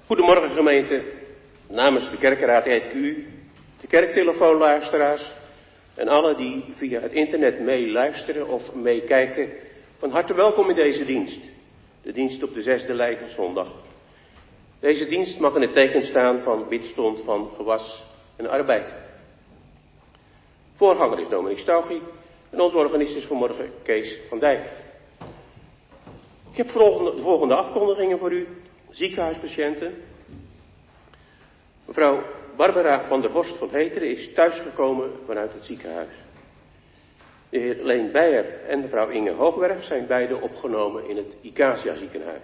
Goedemorgen gemeente. Namens de kerkenraad heet ik u, de kerktelefoonluisteraars en alle die via het internet meeluisteren of meekijken, van harte welkom in deze dienst. De dienst op de 6e Lijdenszondag. Deze dienst mag in het teken staan van bidstond van gewas en arbeid. Voorganger is Dominique Stauchie en onze organist is vanmorgen Kees van Dijk. Ik heb de volgende afkondigingen voor u. Ziekenhuispatiënten. Mevrouw Barbara van der Horst van Heteren is thuisgekomen vanuit het ziekenhuis. De heer Leen Beijer en mevrouw Inge Hoogwerf zijn beide opgenomen in het Icacia ziekenhuis.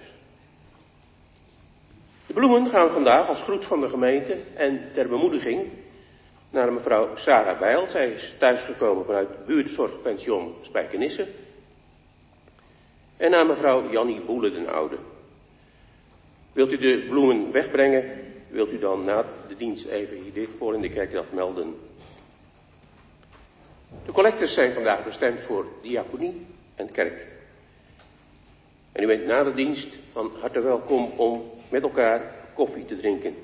De bloemen gaan vandaag als groet van de gemeente en ter bemoediging naar mevrouw Sarah Bijl. Zij is thuisgekomen vanuit buurtzorgpension Spijkenisse. En naar mevrouw Jannie Boele den Oude. Wilt u de bloemen wegbrengen, wilt u dan na de dienst even hier voor in de kerk dat melden. De collectes zijn vandaag bestemd voor diaconie en kerk. En u bent na de dienst van harte welkom om met elkaar koffie te drinken.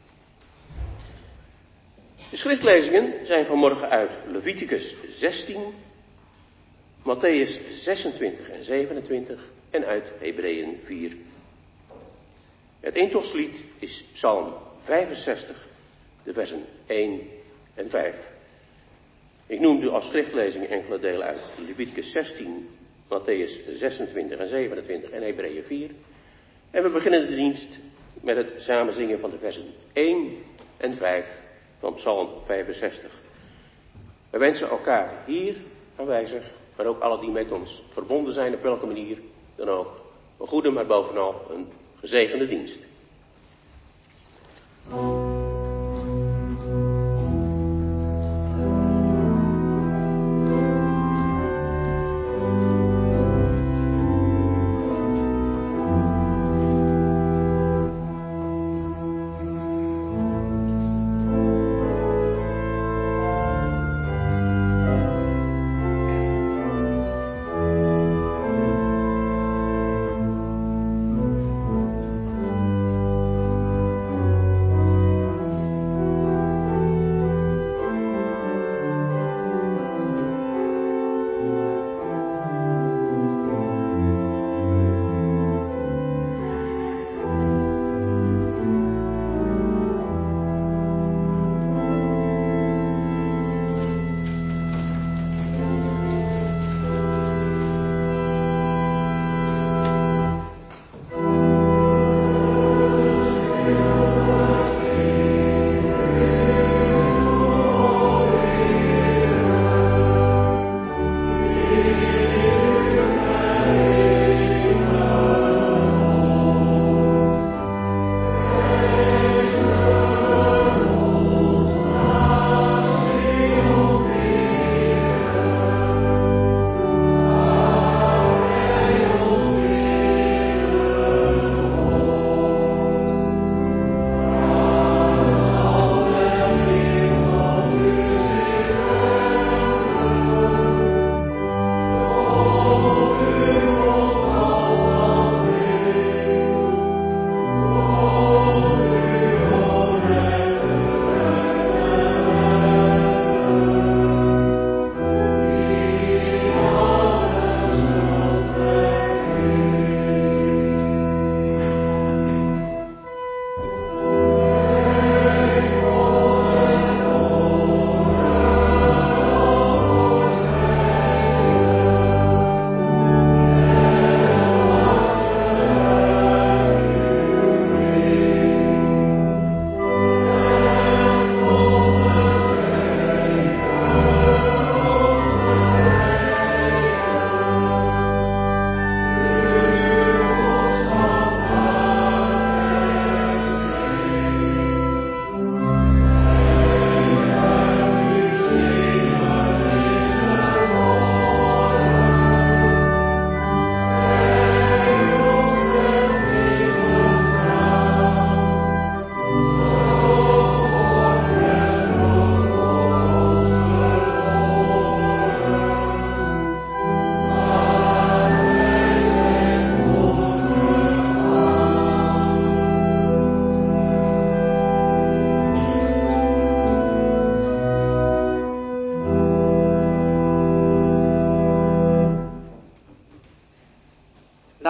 De schriftlezingen zijn vanmorgen uit Leviticus 16, Matthäus 26 en 27 en uit Hebreeën 4. Het intochtslied is Psalm 65, de versen 1 en 5. Ik noemde als schriftlezing enkele delen uit Leviticus 16, Matthäus 26 en 27 en Hebreeën 4. En we beginnen de dienst met het samenzingen van de versen 1 en 5 van Psalm 65. We wensen elkaar hier aanwezig, maar ook alle die met ons verbonden zijn, op welke manier dan ook, een goede, maar bovenal een gezegende dienst.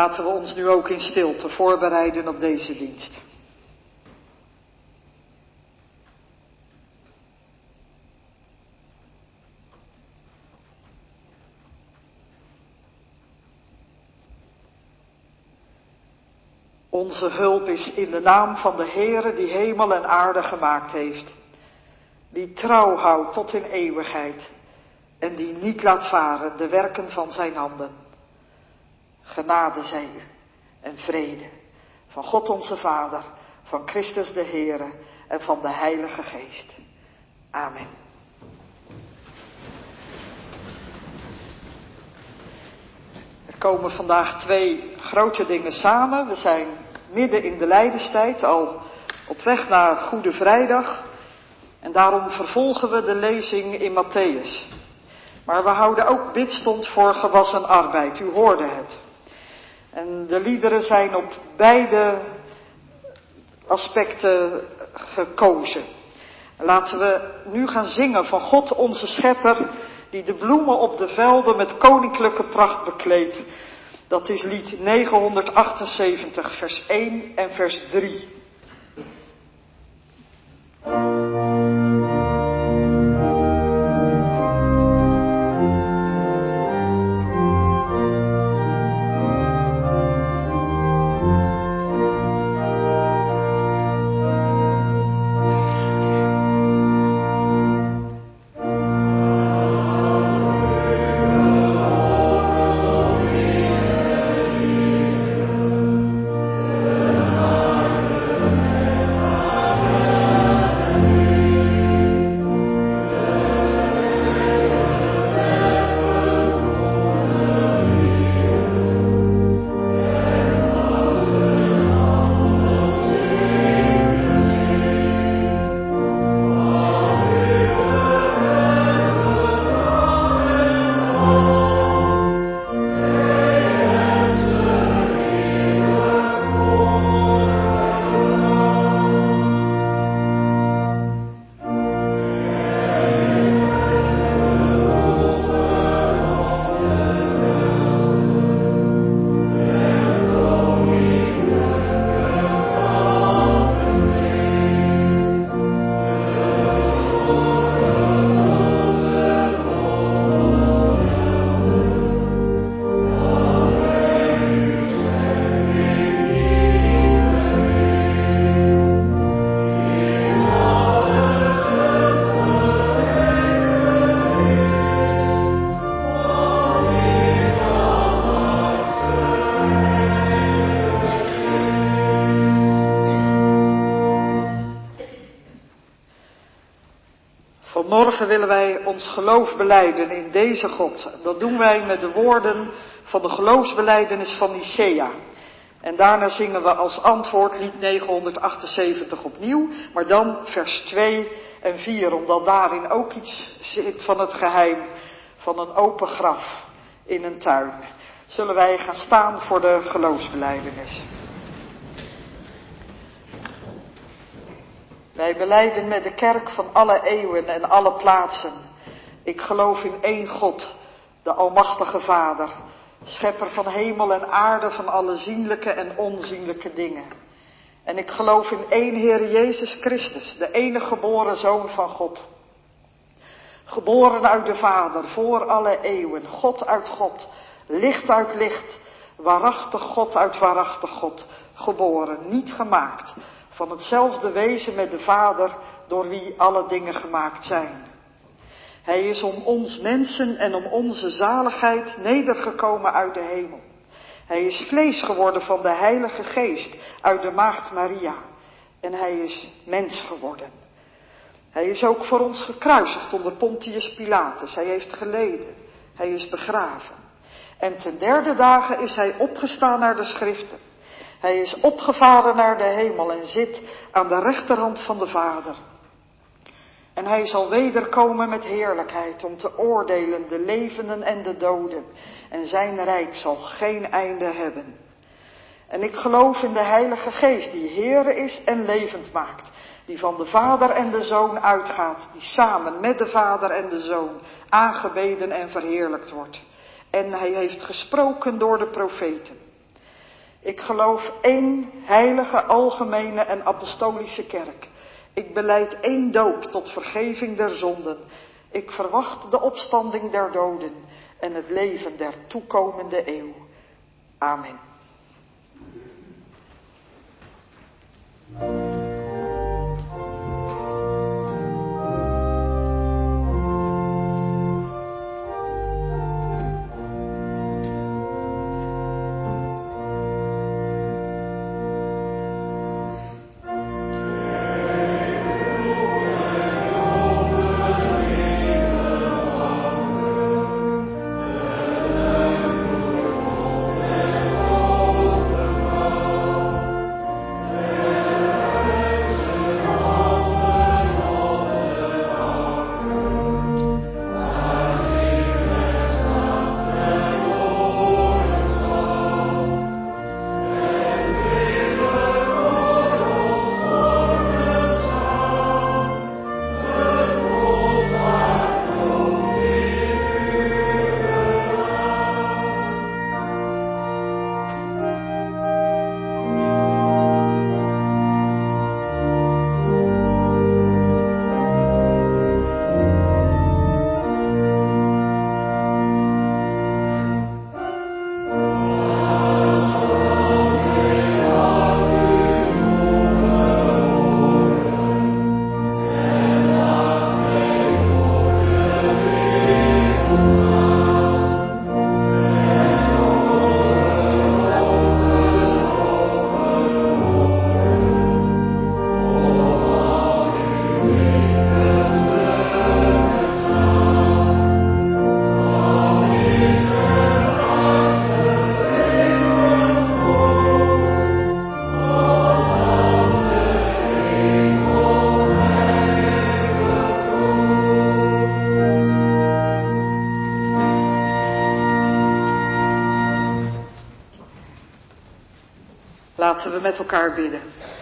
Laten we ons nu ook in stilte voorbereiden op deze dienst. Onze hulp is in de naam van de Heere die hemel en aarde gemaakt heeft. Die trouw houdt tot in eeuwigheid en die niet laat varen de werken van zijn handen. Genade zij u en vrede van God onze Vader, van Christus de Heere en van de Heilige Geest. Amen. Er komen vandaag twee grote dingen samen. We zijn midden in de lijdenstijd, al op weg naar Goede Vrijdag. En daarom vervolgen we de lezing in Mattheüs. Maar we houden ook bidstond voor gewassen arbeid, u hoorde het. En de liederen zijn op beide aspecten gekozen. Laten we nu gaan zingen van God onze Schepper, die de bloemen op de velden met koninklijke pracht bekleedt. Dat is lied 978, vers 1 en vers 3. Vanmorgen willen wij ons geloof belijden in deze God. Dat doen wij met de woorden van de geloofsbelijdenis van Nicea. En daarna zingen we als antwoord lied 978 opnieuw, maar dan vers 2 en 4, omdat daarin ook iets zit van het geheim van een open graf in een tuin. Zullen wij gaan staan voor de geloofsbelijdenis. Wij belijden met de kerk van alle eeuwen en alle plaatsen. Ik geloof in één God, de Almachtige Vader, schepper van hemel en aarde, van alle zienlijke en onzienlijke dingen. En ik geloof in één Heer Jezus Christus, de enige geboren Zoon van God. Geboren uit de Vader, voor alle eeuwen, God uit God, licht uit licht, waarachtig God uit waarachtig God, geboren, niet gemaakt, van hetzelfde wezen met de Vader, door wie alle dingen gemaakt zijn. Hij is om ons mensen en om onze zaligheid nedergekomen uit de hemel. Hij is vlees geworden van de Heilige Geest uit de Maagd Maria. En hij is mens geworden. Hij is ook voor ons gekruisigd onder Pontius Pilatus. Hij heeft geleden. Hij is begraven. En ten derde dagen is hij opgestaan naar de schriften. Hij is opgevaren naar de hemel en zit aan de rechterhand van de Vader. En hij zal wederkomen met heerlijkheid om te oordelen de levenden en de doden. En zijn rijk zal geen einde hebben. En ik geloof in de Heilige Geest die Heere is en levend maakt. Die van de Vader en de Zoon uitgaat. Die samen met de Vader en de Zoon aangebeden en verheerlijkt wordt. En hij heeft gesproken door de profeten. Ik geloof één heilige, algemene en apostolische kerk. Ik belijd één doop tot vergeving der zonden. Ik verwacht de opstanding der doden en het leven der toekomende eeuw. Amen. Laten we met elkaar bidden.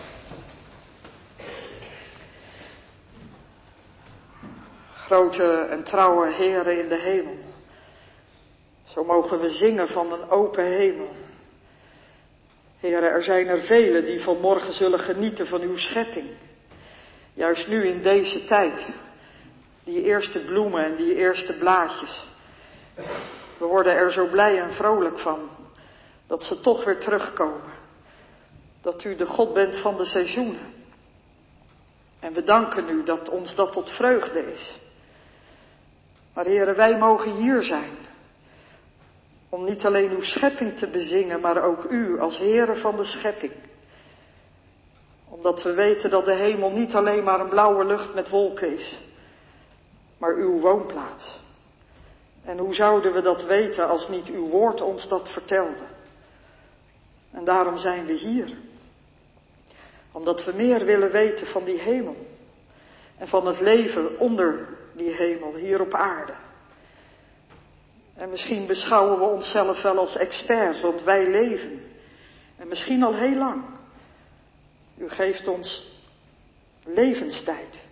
Grote en trouwe Heere in de hemel. Zo mogen we zingen van een open hemel. Heere, er zijn er velen die vanmorgen zullen genieten van uw schepping. Juist nu in deze tijd. Die eerste bloemen en die eerste blaadjes. We worden er zo blij en vrolijk van. Dat ze toch weer terugkomen. Dat u de God bent van de seizoenen. En we danken u dat ons dat tot vreugde is. Maar Heere, wij mogen hier zijn. Om niet alleen uw schepping te bezingen, maar ook u als Heere van de schepping. Omdat we weten dat de hemel niet alleen maar een blauwe lucht met wolken is. Maar uw woonplaats. En hoe zouden we dat weten als niet uw woord ons dat vertelde? En daarom zijn we hier. Omdat we meer willen weten van die hemel. En van het leven onder die hemel, hier op aarde. En misschien beschouwen we onszelf wel als experts, want wij leven. En misschien al heel lang. U geeft ons levenstijd.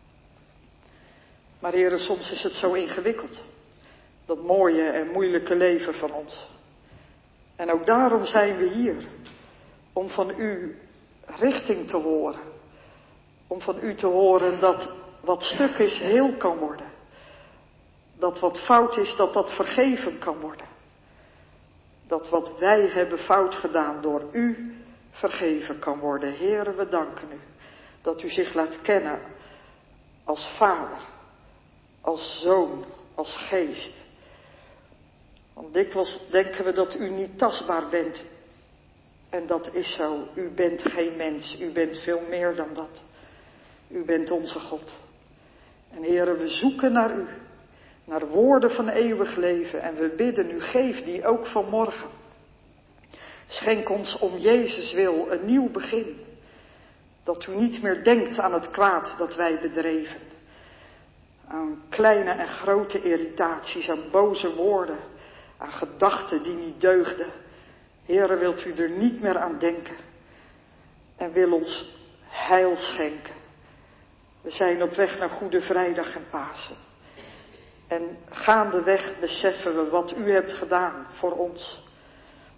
Maar Heere, soms is het zo ingewikkeld. Dat mooie en moeilijke leven van ons. En ook daarom zijn we hier. Om van u richting te horen. Om van u te horen dat wat stuk is heel kan worden. Dat wat fout is, dat dat vergeven kan worden. Dat wat wij hebben fout gedaan door u vergeven kan worden. Heere, we danken u. Dat u zich laat kennen als vader. Als zoon. Als geest. Want dikwijls denken we dat u niet tastbaar bent. En dat is zo. U bent geen mens. U bent veel meer dan dat. U bent onze God. En Heere, we zoeken naar u. Naar woorden van eeuwig leven. En we bidden u, geef die ook vanmorgen. Schenk ons om Jezus wil een nieuw begin. Dat u niet meer denkt aan het kwaad dat wij bedreven. Aan kleine en grote irritaties, aan boze woorden. Aan gedachten die niet deugden. Heere, wilt u er niet meer aan denken. En wil ons heil schenken. We zijn op weg naar Goede Vrijdag en Pasen. En gaandeweg beseffen we wat u hebt gedaan voor ons.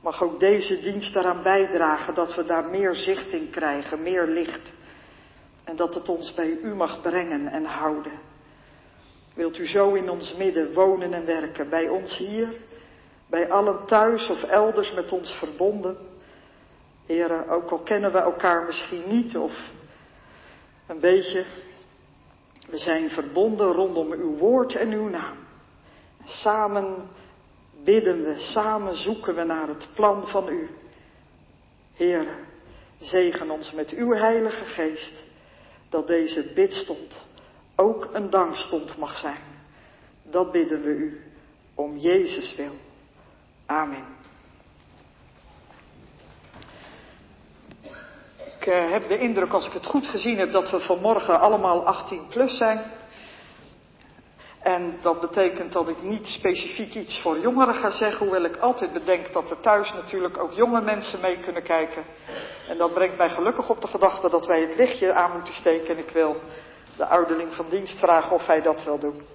Mag ook deze dienst eraan bijdragen dat we daar meer zicht in krijgen, meer licht. En dat het ons bij u mag brengen en houden. Wilt u zo in ons midden wonen en werken, bij ons hier, bij allen thuis of elders met ons verbonden. Heren, ook al kennen we elkaar misschien niet of een beetje, we zijn verbonden rondom uw woord en uw naam. Samen bidden we, samen zoeken we naar het plan van u. Heren, zegen ons met uw Heilige Geest, dat deze bidstond ook een dankstond mag zijn. Dat bidden we u, om Jezus wil. Amen. Ik heb de indruk, als ik het goed gezien heb, dat we vanmorgen allemaal 18 plus zijn. En dat betekent dat ik niet specifiek iets voor jongeren ga zeggen, hoewel ik altijd bedenk dat er thuis natuurlijk ook jonge mensen mee kunnen kijken. En dat brengt mij gelukkig op de gedachte dat wij het lichtje aan moeten steken. En ik wil de ouderling van dienst vragen of hij dat wil doen.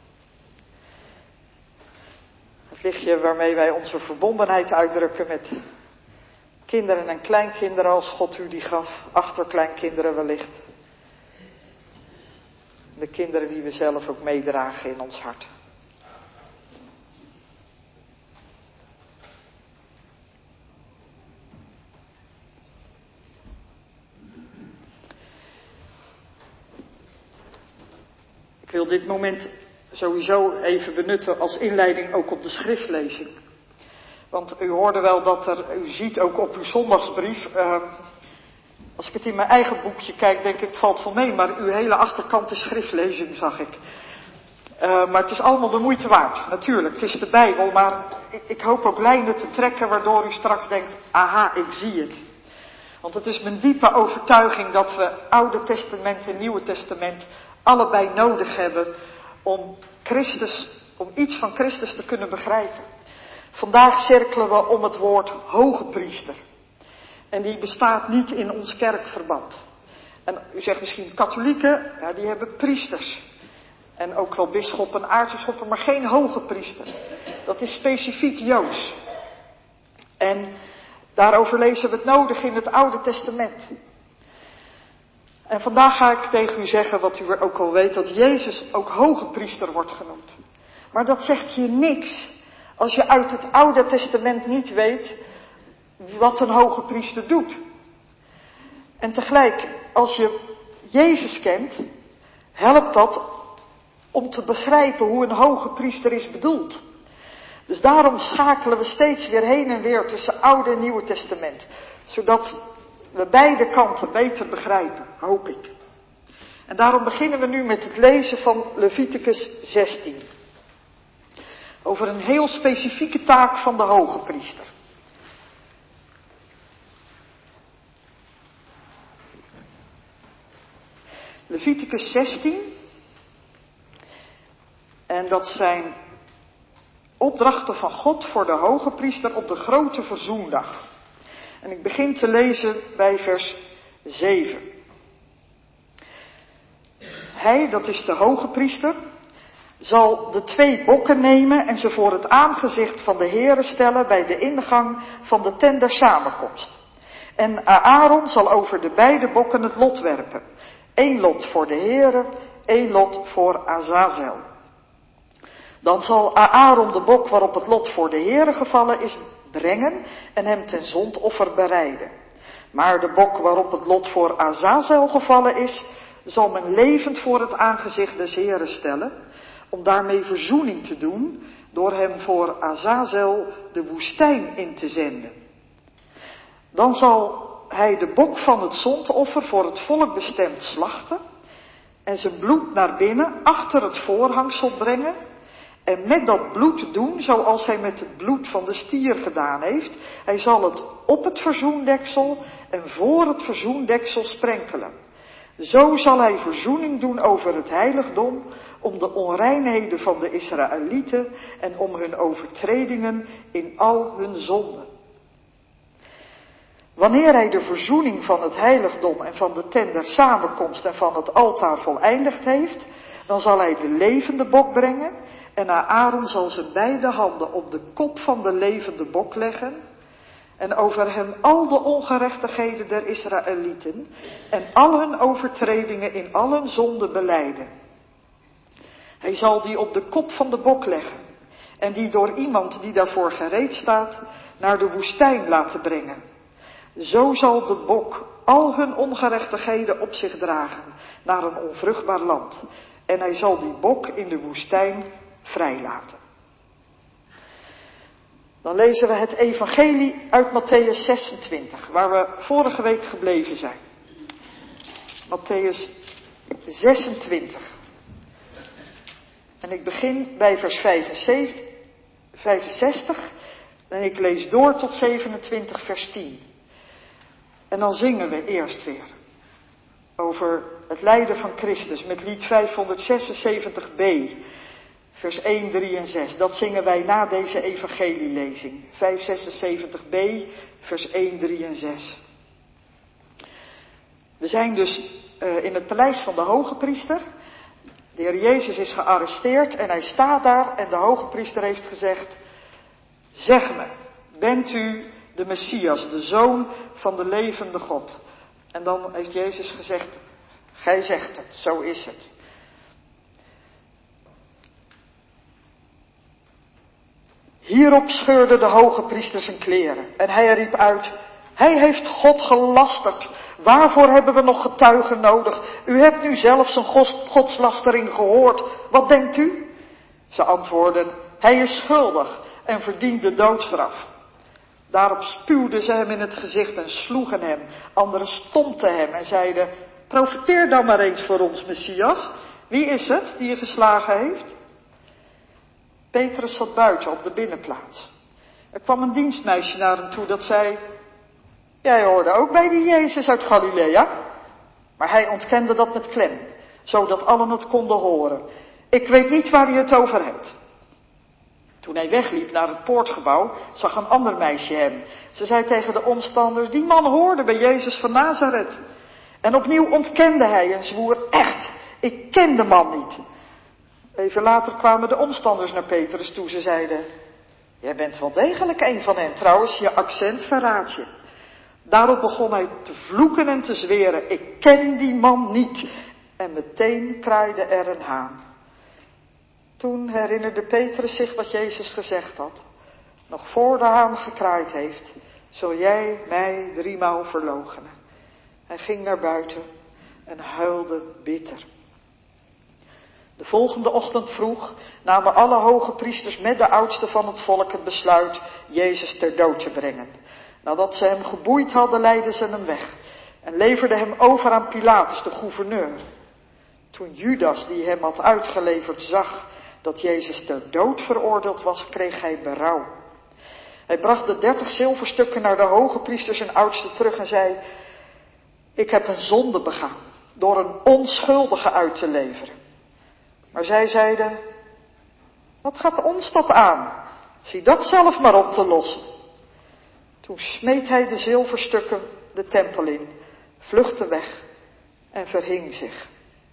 Het lichtje waarmee wij onze verbondenheid uitdrukken met kinderen en kleinkinderen als God u die gaf, achterkleinkinderen wellicht. De kinderen die we zelf ook meedragen in ons hart. Ik wil dit moment sowieso even benutten als inleiding ook op de schriftlezing. Want u hoorde wel dat u ziet ook op uw zondagsbrief, als ik het in mijn eigen boekje kijk, denk ik het valt wel mee, maar uw hele achterkant is schriftlezing, zag ik. Maar het is allemaal de moeite waard, natuurlijk, het is de Bijbel, maar ik hoop ook lijnen te trekken waardoor u straks denkt, aha, ik zie het. Want het is mijn diepe overtuiging dat we Oude Testament en Nieuwe Testament allebei nodig hebben om iets van Christus te kunnen begrijpen. Vandaag cirkelen we om het woord hoge priester. En die bestaat niet in ons kerkverband. En u zegt misschien katholieken, ja, die hebben priesters. En ook wel bisschoppen, aartsbisschoppen, maar geen hoge priester. Dat is specifiek Joods. En daarover lezen we het nodig in het Oude Testament. En vandaag ga ik tegen u zeggen wat u ook al weet, dat Jezus ook hoge priester wordt genoemd. Maar dat zegt je niks als je uit het Oude Testament niet weet wat een hoge priester doet. En tegelijk, als je Jezus kent, helpt dat om te begrijpen hoe een hoge priester is bedoeld. Dus daarom schakelen we steeds weer heen en weer tussen Oude en Nieuwe Testament. Zodat we beide kanten beter begrijpen, hoop ik. En daarom beginnen we nu met het lezen van Leviticus 16. Over een heel specifieke taak van de hoge priester. Leviticus 16. En dat zijn opdrachten van God voor de hoge priester op de grote verzoendag. En ik begin te lezen bij vers 7. Hij, dat is de hoge priester, zal de 2 bokken nemen en ze voor het aangezicht van de Heere stellen bij de ingang van de tent der samenkomst. En Aaron zal over de beide bokken het lot werpen. 1 lot voor de Heere, 1 lot voor Azazel. Dan zal Aaron de bok waarop het lot voor de Heere gevallen is brengen en hem ten zondoffer bereiden. Maar de bok waarop het lot voor Azazel gevallen is, zal men levend voor het aangezicht des Heeren stellen, om daarmee verzoening te doen, door hem voor Azazel de woestijn in te zenden. Dan zal hij de bok van het zondoffer voor het volk bestemd slachten, en zijn bloed naar binnen achter het voorhangsel brengen, en met dat bloed doen zoals hij met het bloed van de stier gedaan heeft. Hij zal het op het verzoendeksel en voor het verzoendeksel sprenkelen. Zo zal hij verzoening doen over het heiligdom, om de onreinheden van de Israëlieten en om hun overtredingen in al hun zonden. Wanneer hij de verzoening van het heiligdom en van de tent der samenkomst en van het altaar voleindigd heeft, dan zal hij de levende bok brengen en Aaron zal zijn beide handen op de kop van de levende bok leggen en over hem al de ongerechtigheden der Israëlieten en al hun overtredingen in al hun zonden belijden. Hij zal die op de kop van de bok leggen en die door iemand die daarvoor gereed staat naar de woestijn laten brengen. Zo zal de bok al hun ongerechtigheden op zich dragen naar een onvruchtbaar land. En hij zal die bok in de woestijn vrijlaten. Dan lezen we het evangelie uit Mattheüs 26, waar we vorige week gebleven zijn. Mattheüs 26. En ik begin bij vers 65 en ik lees door tot 27 vers 10. En dan zingen we eerst weer over het lijden van Christus met lied 576b, vers 1, 3 en 6. Dat zingen wij na deze evangelielezing. 576b, vers 1, 3 en 6. We zijn dus in het paleis van de hoge priester. De Heer Jezus is gearresteerd en hij staat daar en de hoge priester heeft gezegd: zeg me, bent u de Messias, de Zoon van de levende God? En dan heeft Jezus gezegd: gij zegt het, zo is het. Hierop scheurde de hoge priester zijn kleren en hij riep uit: hij heeft God gelasterd. Waarvoor hebben we nog getuigen nodig? U hebt nu zelf zijn godslastering gehoord. Wat denkt u? Ze antwoordden: hij is schuldig en verdient de doodstraf. Daarop spuwden ze hem in het gezicht en sloegen hem. Anderen stompten hem en zeiden: profeteer dan maar eens voor ons, Messias. Wie is het die je geslagen heeft? Petrus zat buiten op de binnenplaats. Er kwam een dienstmeisje naar hem toe dat zei: jij hoorde ook bij die Jezus uit Galilea? Maar hij ontkende dat met klem, zodat allen het konden horen. Ik weet niet waar hij het over hebt. Toen hij wegliep naar het poortgebouw, zag een ander meisje hem. Ze zei tegen de omstanders: die man hoorde bij Jezus van Nazareth. En opnieuw ontkende hij en zwoer: echt, ik ken de man niet. Even later kwamen de omstanders naar Petrus toe. Ze zeiden: jij bent wel degelijk een van hen. Trouwens, je accent verraadt je. Daarop begon hij te vloeken en te zweren: ik ken die man niet. En meteen kraaide er een haan. Toen herinnerde Petrus zich wat Jezus gezegd had. Nog voor de haan gekraaid heeft, zul jij mij 3 maal verloochenen. Hij ging naar buiten en huilde bitter. De volgende ochtend vroeg namen alle hoge priesters met de oudsten van het volk het besluit Jezus ter dood te brengen. Nadat ze hem geboeid hadden, leidden ze hem weg en leverden hem over aan Pilatus, de gouverneur. Toen Judas, die hem had uitgeleverd, zag dat Jezus ter dood veroordeeld was, kreeg hij berouw. Hij bracht de 30 zilverstukken naar de hoge priesters en oudsten terug en zei: ik heb een zonde begaan door een onschuldige uit te leveren. Maar zij zeiden: wat gaat ons dat aan? Zie dat zelf maar op te lossen. Toen smeet hij de zilverstukken de tempel in, vluchtte weg en verhing zich.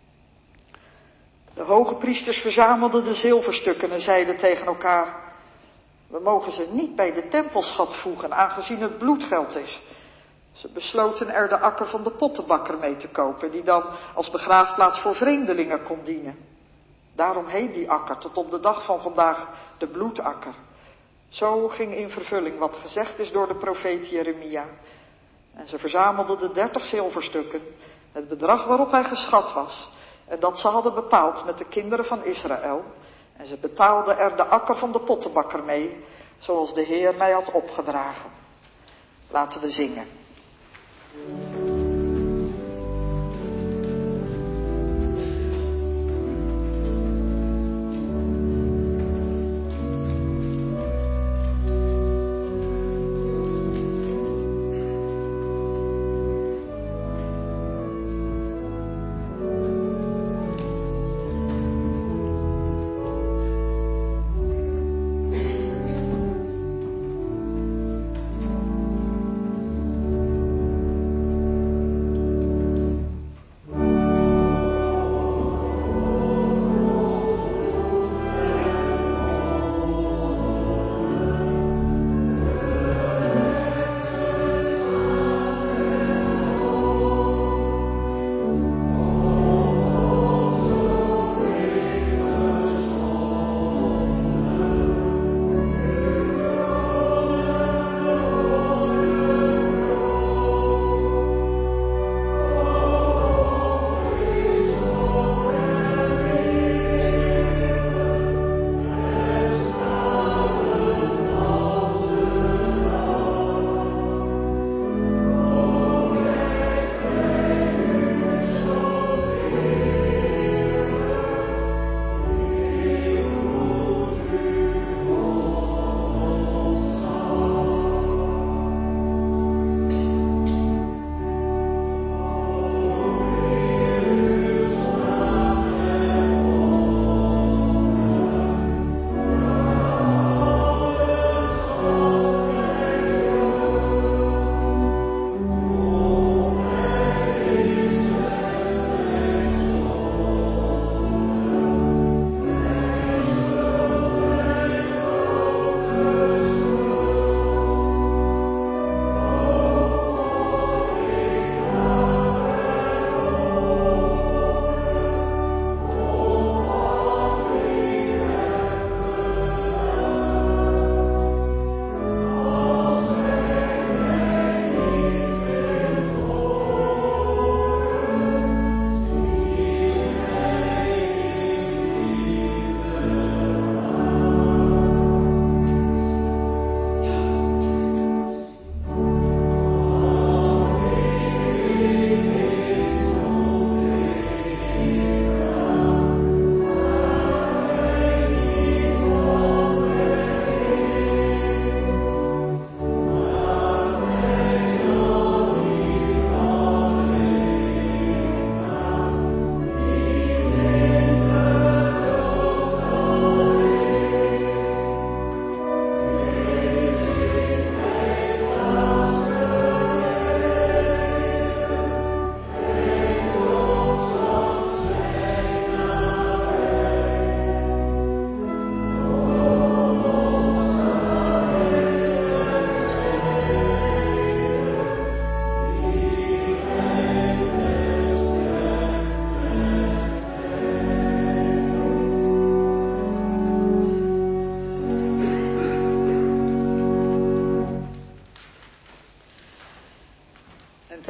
De hoge priesters verzamelden de zilverstukken en zeiden tegen elkaar: we mogen ze niet bij de tempelschat voegen, aangezien het bloedgeld is. Ze besloten er de akker van de pottenbakker mee te kopen, die dan als begraafplaats voor vreemdelingen kon dienen. Daarom heet die akker tot op de dag van vandaag de bloedakker. Zo ging in vervulling wat gezegd is door de profeet Jeremia. En ze verzamelden de 30 zilverstukken, het bedrag waarop hij geschat was, en dat ze hadden bepaald met de kinderen van Israël. En ze betaalden er de akker van de pottenbakker mee, zoals de Heer mij had opgedragen. Laten we zingen.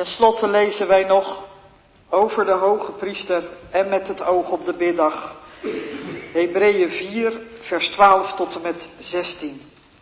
tenslotte lezen wij nog over de hoge priester en met het oog op de biddag. Hebreeën 4, vers 12 tot en met 16.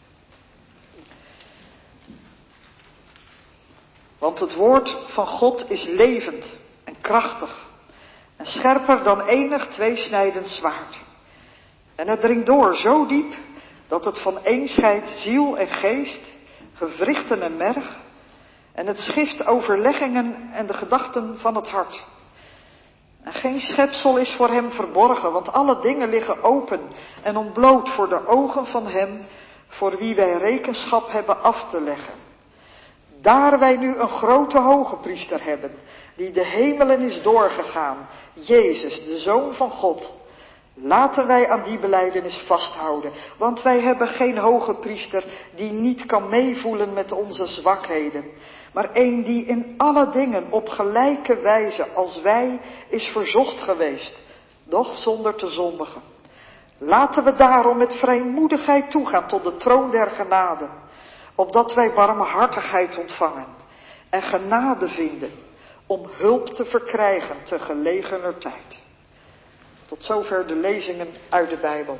Want het woord van God is levend en krachtig en scherper dan enig tweesnijdend zwaard. En het dringt door zo diep dat het van een scheidt ziel en geest, gewrichten en merg, en het schift overleggingen en de gedachten van het hart. En geen schepsel is voor hem verborgen, want alle dingen liggen open en ontbloot voor de ogen van hem, voor wie wij rekenschap hebben af te leggen. Daar wij nu een grote hoge priester hebben, die de hemelen is doorgegaan, Jezus, de Zoon van God. Laten wij aan die belijdenis vasthouden, want wij hebben geen hoge priester die niet kan meevoelen met onze zwakheden, maar een die in alle dingen op gelijke wijze als wij is verzocht geweest, doch zonder te zondigen. Laten we daarom met vrijmoedigheid toegaan tot de troon der genade, opdat wij barmhartigheid ontvangen en genade vinden om hulp te verkrijgen te gelegener tijd. Tot zover de lezingen uit de Bijbel.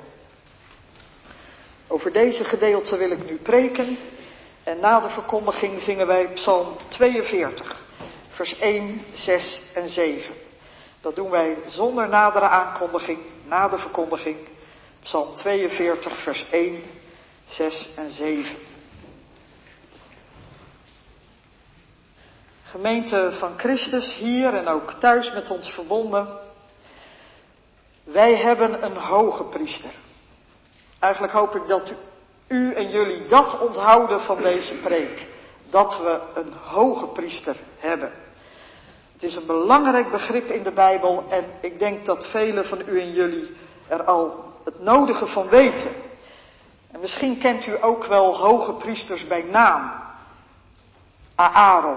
Over deze gedeelte wil ik nu preken en na de verkondiging zingen wij Psalm 42, vers 1, 6 en 7. Dat doen wij zonder nadere aankondiging, na de verkondiging. Psalm 42, vers 1, 6 en 7. Gemeente van Christus, hier en ook thuis met ons verbonden. Wij hebben een hoge priester. Eigenlijk hoop ik dat u en jullie dat onthouden van deze preek. Dat we een hoge priester hebben. Het is een belangrijk begrip in de Bijbel en ik denk dat velen van u en jullie er al het nodige van weten. En misschien kent u ook wel hoge priesters bij naam. Aaron,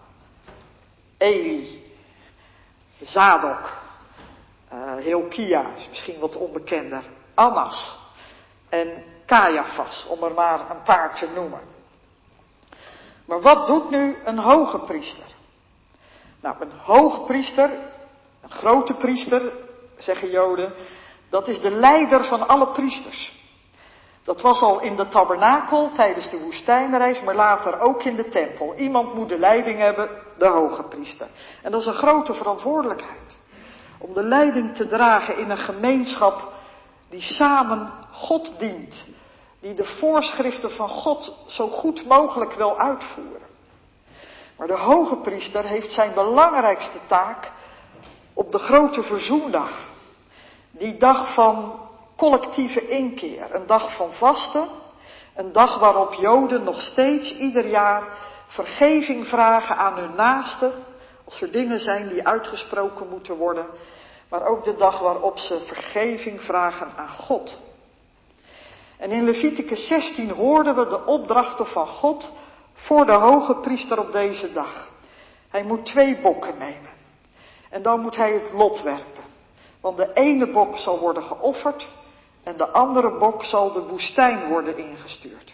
Eli, Zadok, Hilkia is misschien wat onbekender, Annas en Caiaphas, om er maar een paar te noemen. Maar wat doet nu een hoge priester? Nou, een hoge priester, een grote priester, zeggen Joden, dat is de leider van alle priesters. Dat was al in de tabernakel tijdens de woestijnreis, maar later ook in de tempel. Iemand moet de leiding hebben, de hoge priester. En dat is een grote verantwoordelijkheid. Om de leiding te dragen in een gemeenschap die samen God dient. Die de voorschriften van God zo goed mogelijk wil uitvoeren. Maar de hoge priester heeft zijn belangrijkste taak op de grote verzoendag. Die dag van collectieve inkeer. Een dag van vasten. Een dag waarop Joden nog steeds ieder jaar vergeving vragen aan hun naasten. Als er dingen zijn die uitgesproken moeten worden. Maar ook de dag waarop ze vergeving vragen aan God. En in Leviticus 16 hoorden we de opdrachten van God voor de hoge priester op deze dag. Hij moet 2 bokken nemen. En dan moet hij het lot werpen. Want de ene bok zal worden geofferd en de andere bok zal de woestijn worden ingestuurd.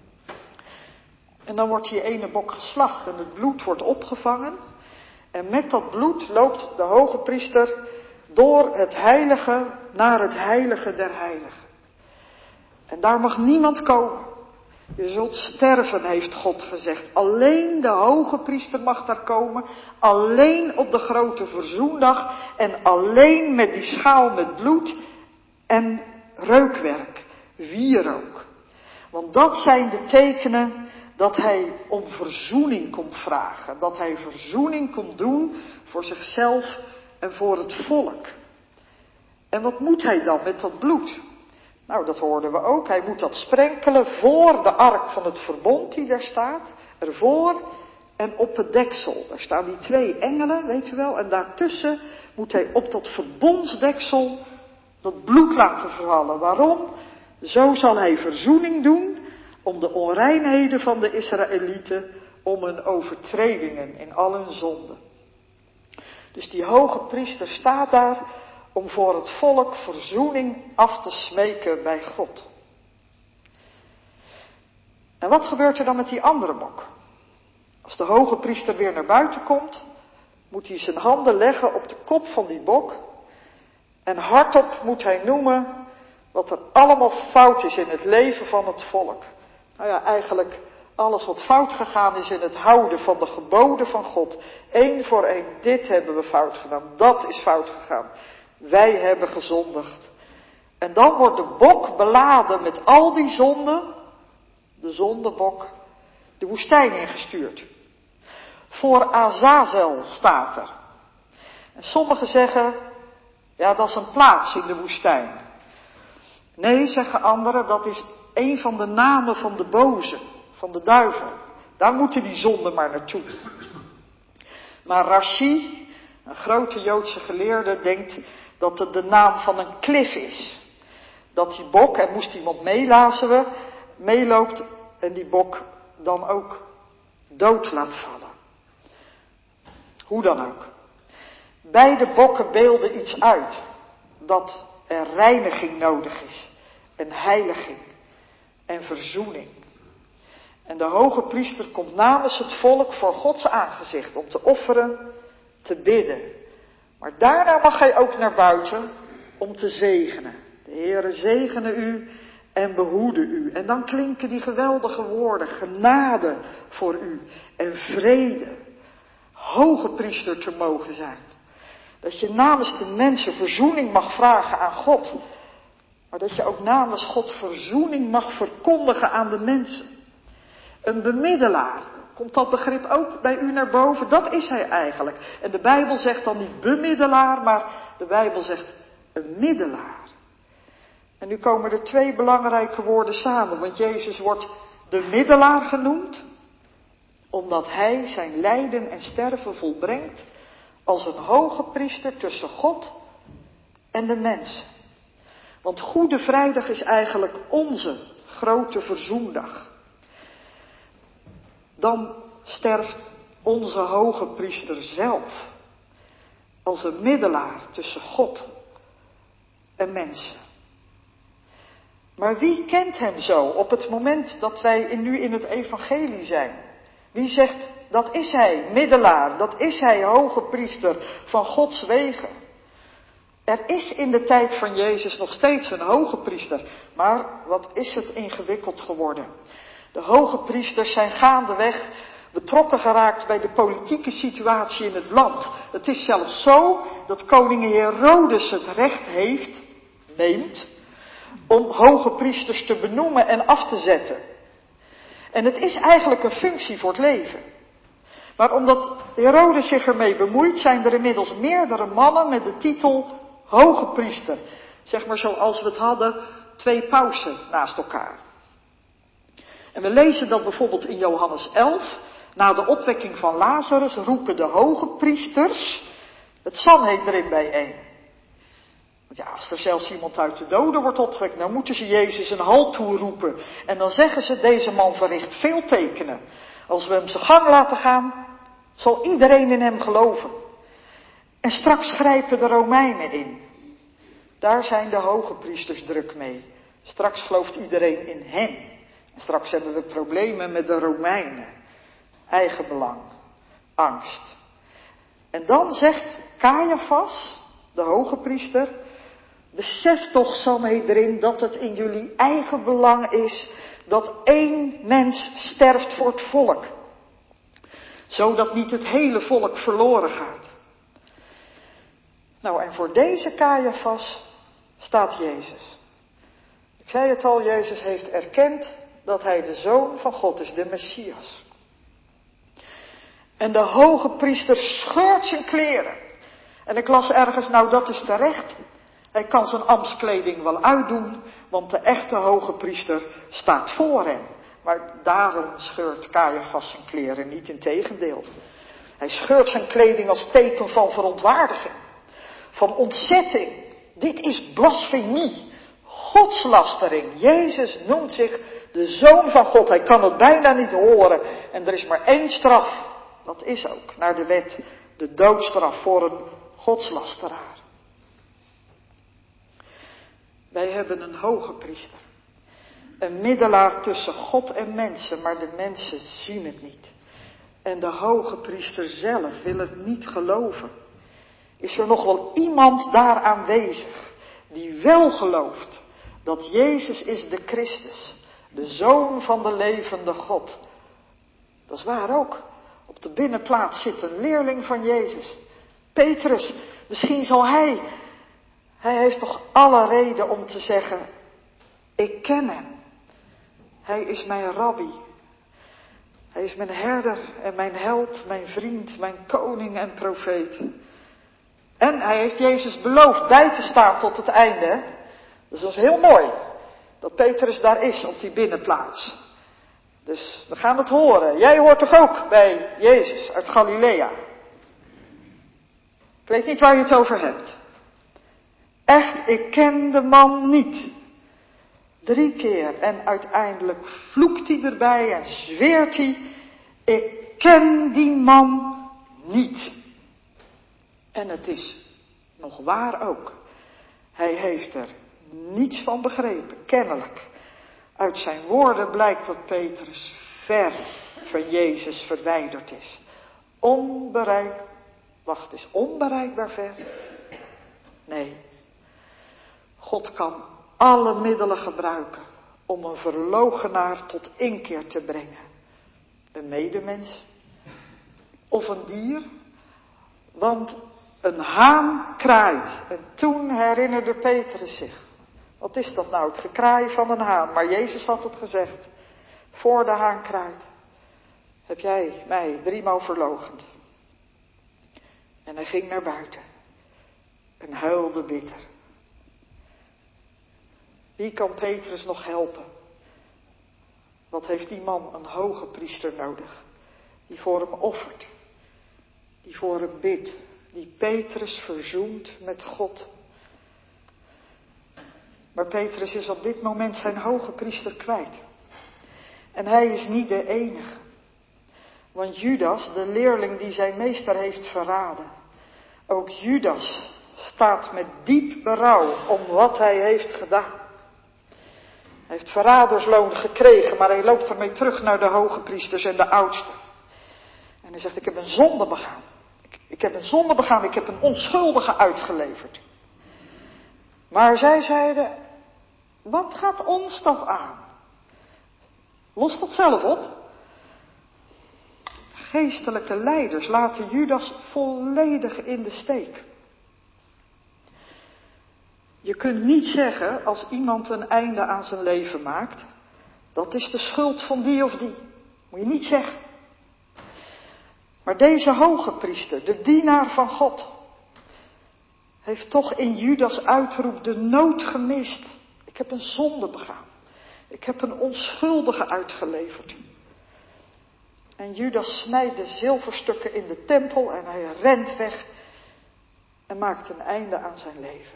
En dan wordt die ene bok geslacht en het bloed wordt opgevangen. En met dat bloed loopt de hoge priester door het heilige naar het heilige der heiligen. En daar mag niemand komen. Je zult sterven, heeft God gezegd. Alleen de hoge priester mag daar komen. Alleen op de grote verzoendag. En alleen met die schaal met bloed en reukwerk. Wierook. Want dat zijn de tekenen dat hij om verzoening komt vragen. Dat hij verzoening komt doen voor zichzelf en voor het volk. En wat moet hij dan met dat bloed? Nou, dat hoorden we ook. Hij moet dat sprenkelen voor de ark van het verbond die daar staat. Ervoor en op het deksel. Daar staan die 2 engelen, weet u wel. En daartussen moet hij op dat verbondsdeksel dat bloed laten vallen. Waarom? Zo zal hij verzoening doen om de onreinheden van de Israëlieten, om hun overtredingen in al hun zonden. Dus die hoge priester staat daar om voor het volk verzoening af te smeken bij God. En wat gebeurt er dan met die andere bok? Als de hoge priester weer naar buiten komt, moet hij zijn handen leggen op de kop van die bok. En hardop moet hij noemen wat er allemaal fout is in het leven van het volk. Nou ja, eigenlijk alles wat fout gegaan is in het houden van de geboden van God. Eén voor één, dit hebben we fout gedaan, dat is fout gegaan. Wij hebben gezondigd. En dan wordt de bok beladen met al die zonden, de zondebok, de woestijn ingestuurd. Voor Azazel staat er. En sommigen zeggen, ja, dat is een plaats in de woestijn. Nee, zeggen anderen, dat is een van de namen van de boze, van de duivel. Daar moeten die zonden maar naartoe. Maar Rashi, een grote Joodse geleerde, denkt dat het de naam van een klif is. Dat die bok, er moest iemand meeloopt en die bok dan ook dood laat vallen. Hoe dan ook. Beide bokken beelden iets uit. Dat er reiniging nodig is. En heiliging. En verzoening. En de hoge priester komt namens het volk voor Gods aangezicht om te offeren, te bidden. Maar daarna mag hij ook naar buiten om te zegenen. De Heere zegene u en behoede u. En dan klinken die geweldige woorden, genade voor u en vrede. Hoge priester te mogen zijn. Dat je namens de mensen verzoening mag vragen aan God. Maar dat je ook namens God verzoening mag verkondigen aan de mensen. Een bemiddelaar. Komt dat begrip ook bij u naar boven? Dat is hij eigenlijk. En de Bijbel zegt dan niet bemiddelaar, maar de Bijbel zegt een middelaar. En nu komen er twee belangrijke woorden samen. Want Jezus wordt de middelaar genoemd. Omdat hij zijn lijden en sterven volbrengt als een hoge priester tussen God en de mensen. Want Goede Vrijdag is eigenlijk onze grote verzoendag. Dan sterft onze hoge priester zelf als een middelaar tussen God en mensen. Maar wie kent hem zo op het moment dat wij nu in het evangelie zijn? Wie zegt, dat is hij, middelaar, dat is hij, hoge priester van Gods wegen. Er is in de tijd van Jezus nog steeds een hoge priester, maar wat is het ingewikkeld geworden. De hoge priesters zijn gaandeweg betrokken geraakt bij de politieke situatie in het land. Het is zelfs zo dat koning Herodes het recht neemt, om hoge priesters te benoemen en af te zetten. En het is eigenlijk een functie voor het leven. Maar omdat Herodes zich ermee bemoeit, zijn er inmiddels meerdere mannen met de titel hoge priester. Zeg maar zoals we het hadden, 2 pausen naast elkaar. En we lezen dat bijvoorbeeld in Johannes 11, na de opwekking van Lazarus, roepen de hoge priesters het Sanhedrin bijeen. Want ja, als er zelfs iemand uit de doden wordt opgewekt, dan moeten ze Jezus een halt toeroepen. En dan zeggen ze, deze man verricht veel tekenen. Als we hem zijn gang laten gaan, zal iedereen in hem geloven. En straks grijpen de Romeinen in. Daar zijn de hoge priesters druk mee. Straks gelooft iedereen in hen. En straks hebben we problemen met de Romeinen. Eigenbelang, angst. En dan zegt Caiaphas, de hoge priester, besef toch, Sanhedrin, dat het in jullie eigen belang is dat 1 mens sterft voor het volk. Zodat niet het hele volk verloren gaat. Nou, en voor deze Caiaphas staat Jezus. Ik zei het al, Jezus heeft erkend dat hij de Zoon van God is, de Messias. En de hoge priester scheurt zijn kleren. En ik las ergens, nou dat is terecht. Hij kan zijn ambtskleding wel uitdoen, want de echte hoge priester staat voor hem. Maar daarom scheurt Caiaphas zijn kleren niet, integendeel. Hij scheurt zijn kleding als teken van verontwaardiging, van ontzetting. Dit is blasfemie, godslastering. Jezus noemt zich de Zoon van God. Hij kan het bijna niet horen. En er is maar 1 straf. Dat is ook naar de wet de doodstraf voor een godslasteraar. Wij hebben een hoge priester. Een middelaar tussen God en mensen, maar de mensen zien het niet. En de hoge priester zelf wil het niet geloven. Is er nog wel iemand daar aanwezig die wel gelooft dat Jezus is de Christus, de Zoon van de levende God? Dat is waar ook. Op de binnenplaats zit een leerling van Jezus. Petrus, misschien zal hij heeft toch alle reden om te zeggen, ik ken hem. Hij is mijn rabbi. Hij is mijn herder en mijn held, mijn vriend, mijn koning en profeet. En hij heeft Jezus beloofd bij te staan tot het einde. Hè? Dus dat is heel mooi. Dat Petrus daar is op die binnenplaats. Dus we gaan het horen. Jij hoort toch ook bij Jezus uit Galilea? Ik weet niet waar je het over hebt. Echt, ik ken de man niet. 3 keer en uiteindelijk vloekt hij erbij en zweert hij, ik ken die man niet. En het is nog waar ook. Hij heeft er niets van begrepen, kennelijk. Uit zijn woorden blijkt dat Petrus ver van Jezus verwijderd is. Onbereikbaar ver? Nee. God kan alle middelen gebruiken om een verloochenaar tot inkeer te brengen. Een medemens of een dier. Want een haan kraait. En toen herinnerde Petrus zich. Wat is dat nou, het gekraai van een haan? Maar Jezus had het gezegd. Voor de haan kraait, heb jij mij 3 maal verloochend. En hij ging naar buiten. En huilde bitter. Wie kan Petrus nog helpen? Wat heeft die man een hoge priester nodig? Die voor hem offert. Die voor hem bidt. Die Petrus verzoent met God. Maar Petrus is op dit moment zijn hoge priester kwijt. En hij is niet de enige. Want Judas, de leerling die zijn meester heeft verraden. Ook Judas staat met diep berouw om wat hij heeft gedaan. Hij heeft verradersloon gekregen, maar hij loopt ermee terug naar de hoge priesters en de oudsten. En hij zegt, ik heb een zonde begaan. Ik heb een onschuldige uitgeleverd. Maar zij zeiden, wat gaat ons dat aan? Los dat zelf op. Geestelijke leiders laten Judas volledig in de steek. Je kunt niet zeggen, als iemand een einde aan zijn leven maakt, dat is de schuld van die of die. Moet je niet zeggen. Maar deze hoge priester, de dienaar van God, heeft toch in Judas' uitroep de nood gemist. Ik heb een zonde begaan. Ik heb een onschuldige uitgeleverd. En Judas snijdt de zilverstukken in de tempel en hij rent weg en maakt een einde aan zijn leven.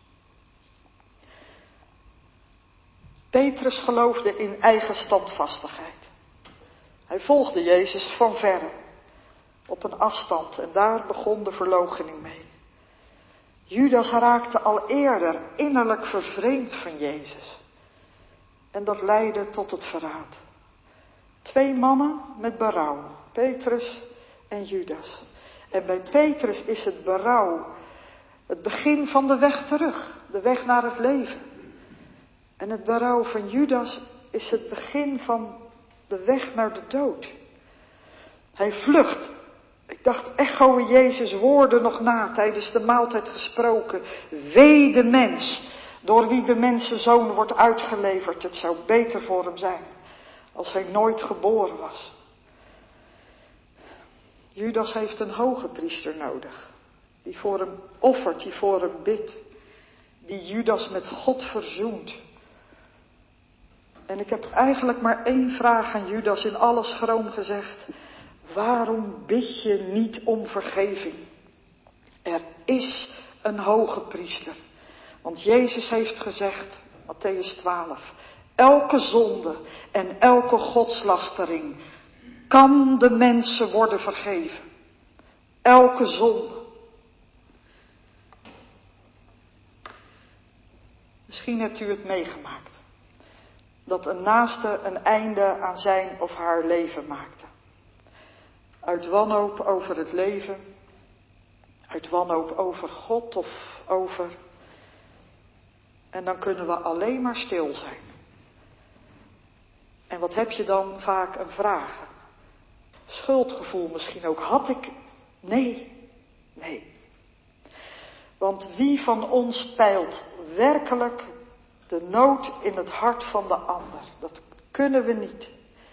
Petrus geloofde in eigen standvastigheid. Hij volgde Jezus van verre, op een afstand, en daar begon de verloochening mee. Judas raakte al eerder innerlijk vervreemd van Jezus. En dat leidde tot het verraad. 2 mannen met berouw, Petrus en Judas. En bij Petrus is het berouw het begin van de weg terug, de weg naar het leven. En het berouw van Judas is het begin van de weg naar de dood. Hij vlucht. Ik dacht, echoen Jezus' woorden nog na tijdens de maaltijd gesproken. Wee de mens, door wie de mensenzoon wordt uitgeleverd. Het zou beter voor hem zijn als hij nooit geboren was. Judas heeft een hoge priester nodig. Die voor hem offert, die voor hem bidt. Die Judas met God verzoent. En ik heb eigenlijk maar 1 vraag aan Judas in alle schroom gezegd. Waarom bid je niet om vergeving? Er is een hoge priester. Want Jezus heeft gezegd, Mattheüs 12, elke zonde en elke godslastering kan de mensen worden vergeven. Elke zonde. Misschien hebt u het meegemaakt. Dat een naaste een einde aan zijn of haar leven maakte. Uit wanhoop over het leven, uit wanhoop over God of over... En dan kunnen we alleen maar stil zijn. En wat heb je dan vaak? Een vraag. Schuldgevoel misschien ook. Had ik? Nee. Want wie van ons peilt werkelijk de nood in het hart van de ander? Dat kunnen we niet.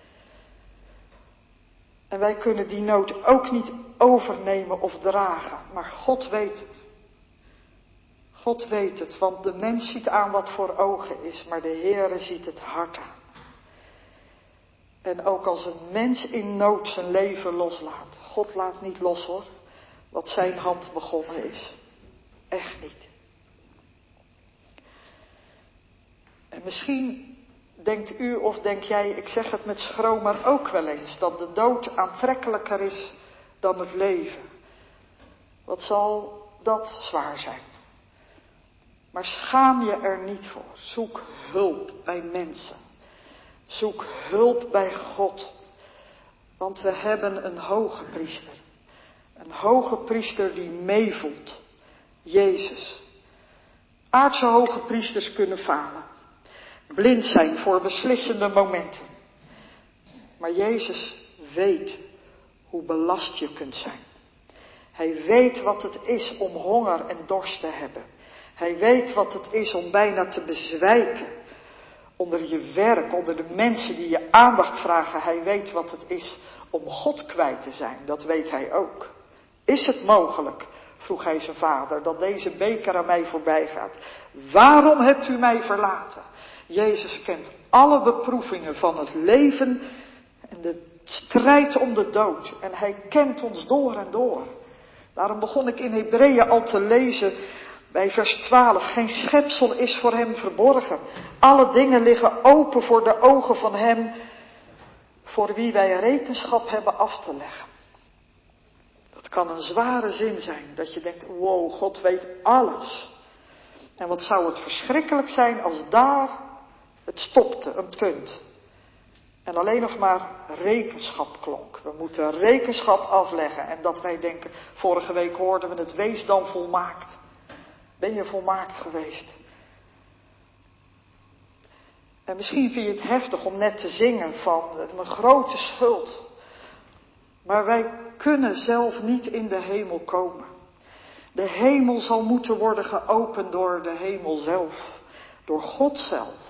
En wij kunnen die nood ook niet overnemen of dragen. Maar God weet het. God weet het, want de mens ziet aan wat voor ogen is, maar de Heere ziet het hart aan. En ook als een mens in nood zijn leven loslaat. God laat niet los hoor, wat zijn hand begonnen is. Echt niet. En misschien denkt u of denk jij, ik zeg het met schroom, maar ook wel eens, dat de dood aantrekkelijker is dan het leven. Wat zal dat zwaar zijn? Maar schaam je er niet voor. Zoek hulp bij mensen. Zoek hulp bij God. Want we hebben een hoge priester. Een hoge priester die meevoelt. Jezus. Aardse hoge priesters kunnen falen. Blind zijn voor beslissende momenten. Maar Jezus weet hoe belast je kunt zijn. Hij weet wat het is om honger en dorst te hebben. Hij weet wat het is om bijna te bezwijken. Onder je werk, onder de mensen die je aandacht vragen. Hij weet wat het is om God kwijt te zijn. Dat weet hij ook. Is het mogelijk, vroeg hij zijn vader, dat deze beker aan mij voorbij gaat? Waarom hebt u mij verlaten? Jezus kent alle beproevingen van het leven en de strijd om de dood. En hij kent ons door en door. Daarom begon ik in Hebreeën al te lezen bij vers 12. Geen schepsel is voor hem verborgen. Alle dingen liggen open voor de ogen van hem, voor wie wij rekenschap hebben af te leggen. Dat kan een zware zin zijn, dat je denkt, wow, God weet alles. En wat zou het verschrikkelijk zijn als daar het stopte, een punt. En alleen nog maar rekenschap klonk. We moeten rekenschap afleggen. En dat wij denken, vorige week hoorden we het, wees dan volmaakt. Ben je volmaakt geweest? En misschien vind je het heftig om net te zingen van mijn grote schuld. Maar wij kunnen zelf niet in de hemel komen. De hemel zal moeten worden geopend door de hemel zelf. Door God zelf.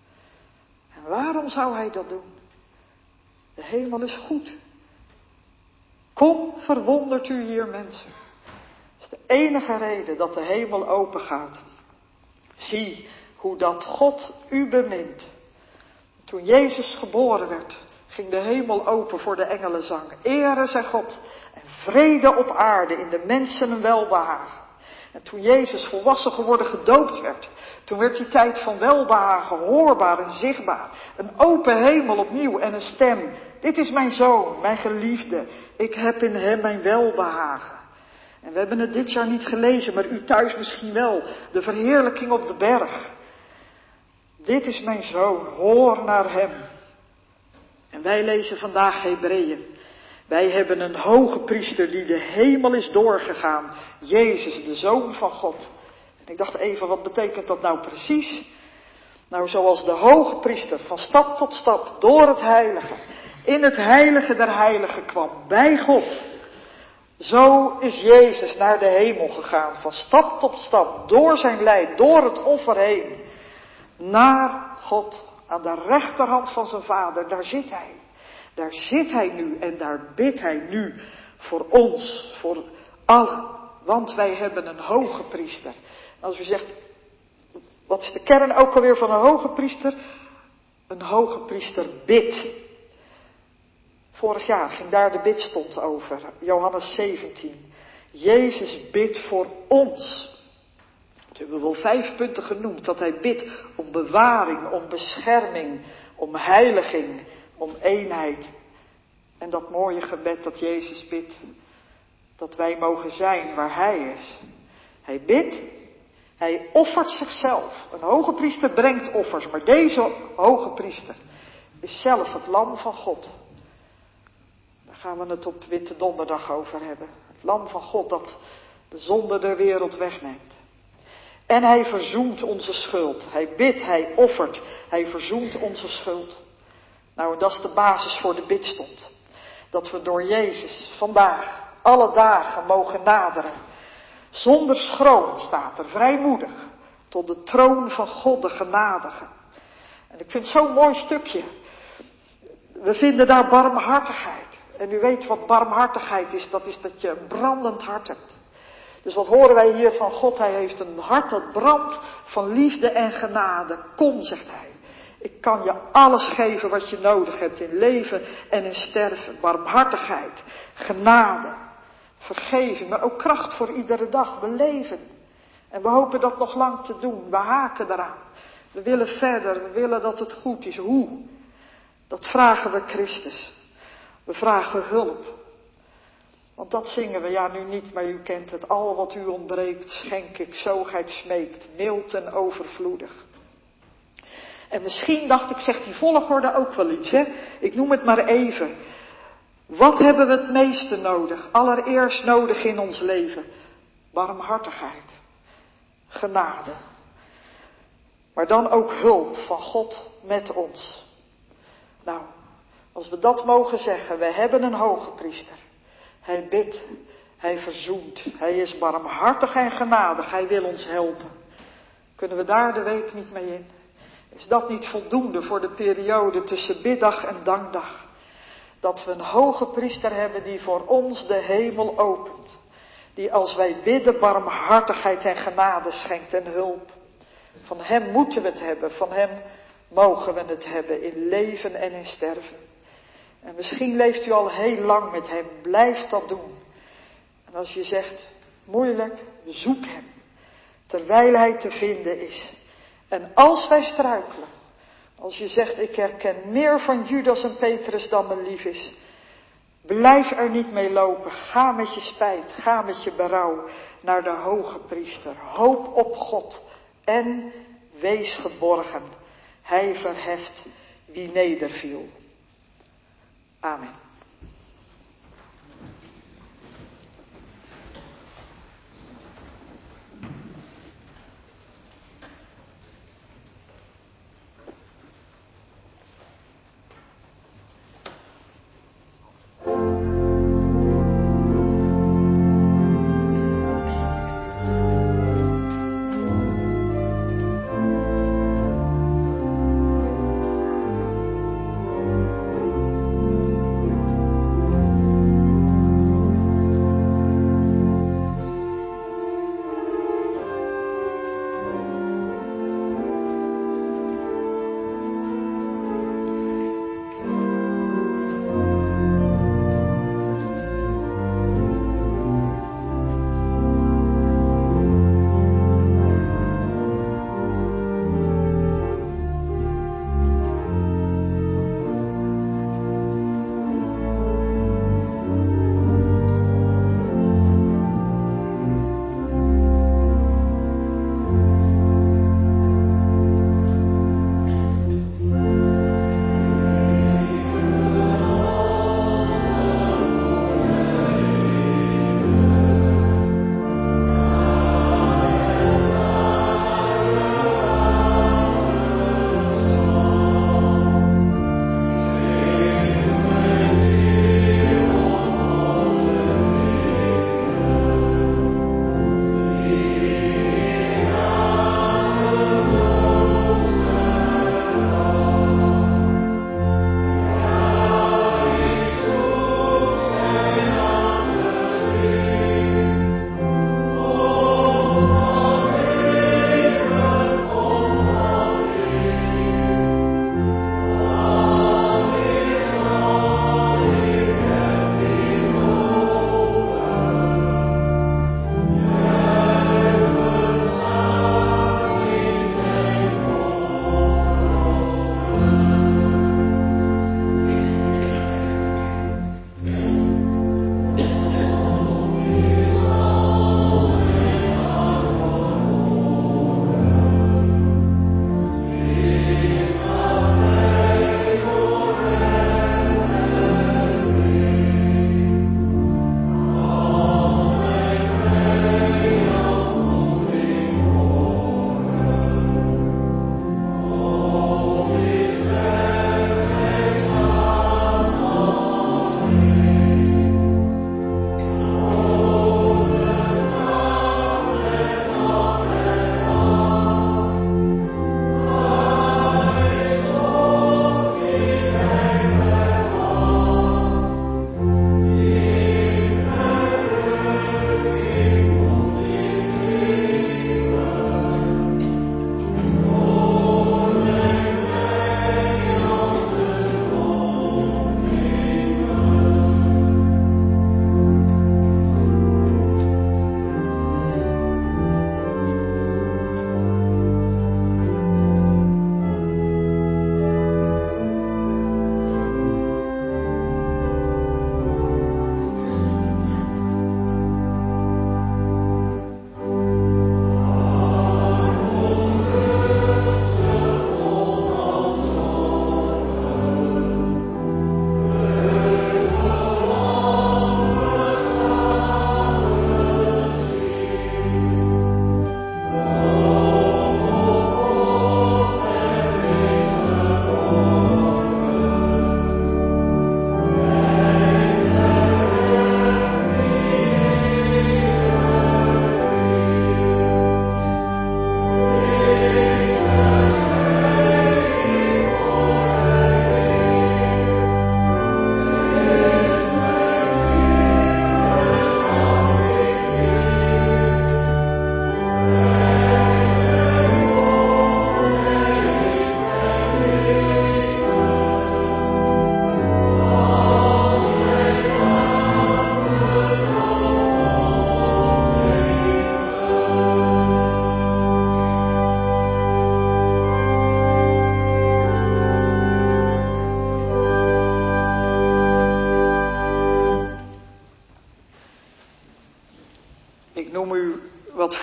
En waarom zou hij dat doen? De hemel is goed. Kom, verwondert u hier mensen. Dat is de enige reden dat de hemel open gaat. Zie hoe dat God u bemint. Toen Jezus geboren werd, ging de hemel open voor de engelenzang. Ere zij God en vrede op aarde in de mensen een welbehagen. En toen Jezus volwassen geworden gedoopt werd, toen werd die tijd van welbehagen hoorbaar en zichtbaar. Een open hemel opnieuw en een stem. Dit is mijn zoon, mijn geliefde. Ik heb in hem mijn welbehagen. En we hebben het dit jaar niet gelezen, maar u thuis misschien wel. De verheerlijking op de berg. Dit is mijn zoon, hoor naar hem. En wij lezen vandaag Hebreeën. Wij hebben een hoge priester die de hemel is doorgegaan. Jezus, de Zoon van God. En ik dacht even, wat betekent dat nou precies? Nou, zoals de hoge priester van stap tot stap door het heilige, in het heilige der heiligen kwam, bij God. Zo is Jezus naar de hemel gegaan, van stap tot stap, door zijn lijden, door het offer heen. Naar God, aan de rechterhand van zijn Vader, daar zit hij. Daar zit hij nu en daar bidt hij nu voor ons, voor allen. Want wij hebben een hoge priester. Als u zegt, wat is de kern ook alweer van een hoge priester? Een hoge priester bidt. Vorig jaar ging daar de bidstond over, Johannes 17. Jezus bidt voor ons. We hebben wel 5 punten genoemd, dat hij bidt om bewaring, om bescherming, om heiliging, om eenheid. En dat mooie gebed dat Jezus bidt, dat wij mogen zijn waar hij is. Hij bidt, hij offert zichzelf. Een hoge priester brengt offers, maar deze hoge priester is zelf het lam van God. De Daar gaan we het op Witte Donderdag over hebben. Het lam van God dat de zonde der wereld wegneemt. En hij verzoent onze schuld. Hij bidt, hij offert, hij verzoent onze schuld. Nou, en dat is de basis voor de bidstond. Dat we door Jezus vandaag, alle dagen mogen naderen. Zonder schroom staat er, vrijmoedig, tot de troon van God de genadige. En ik vind het zo'n mooi stukje. We vinden daar barmhartigheid. En u weet wat barmhartigheid is. Dat is dat je een brandend hart hebt. Dus wat horen wij hier van God? Hij heeft een hart dat brandt van liefde en genade. Kom, zegt hij. Ik kan je alles geven wat je nodig hebt in leven en in sterven. Barmhartigheid, genade, vergeving, maar ook kracht voor iedere dag. We leven. En we hopen dat nog lang te doen. We haken eraan. We willen verder. We willen dat het goed is. Hoe? Dat vragen we Christus. We vragen hulp. Want dat zingen we, ja nu niet, maar u kent het. Al wat u ontbreekt, schenk ik, zo gij smeekt, mild en overvloedig. En misschien dacht ik, zegt die volgorde ook wel iets, hè? Ik noem het maar even. Wat hebben we het meeste nodig? Allereerst nodig in ons leven. Barmhartigheid. Genade. Maar dan ook hulp van God met ons. Nou, als we dat mogen zeggen, we hebben een hoge priester. Hij bidt, hij verzoent, hij is barmhartig en genadig, hij wil ons helpen. Kunnen we daar de week niet mee in? Is dat niet voldoende voor de periode tussen biddag en dankdag? Dat we een hoge priester hebben die voor ons de hemel opent. Die als wij bidden barmhartigheid en genade schenkt en hulp. Van hem moeten we het hebben, van hem mogen we het hebben in leven en in sterven. En misschien leeft u al heel lang met hem, blijf dat doen. En als je zegt, moeilijk, zoek hem. Terwijl hij te vinden is. En als wij struikelen, als je zegt, ik herken meer van Judas en Petrus dan me lief is. Blijf er niet mee lopen, ga met je spijt, ga met je berouw naar de hoge priester. Hoop op God en wees geborgen. Hij verheft wie nederviel. Amen.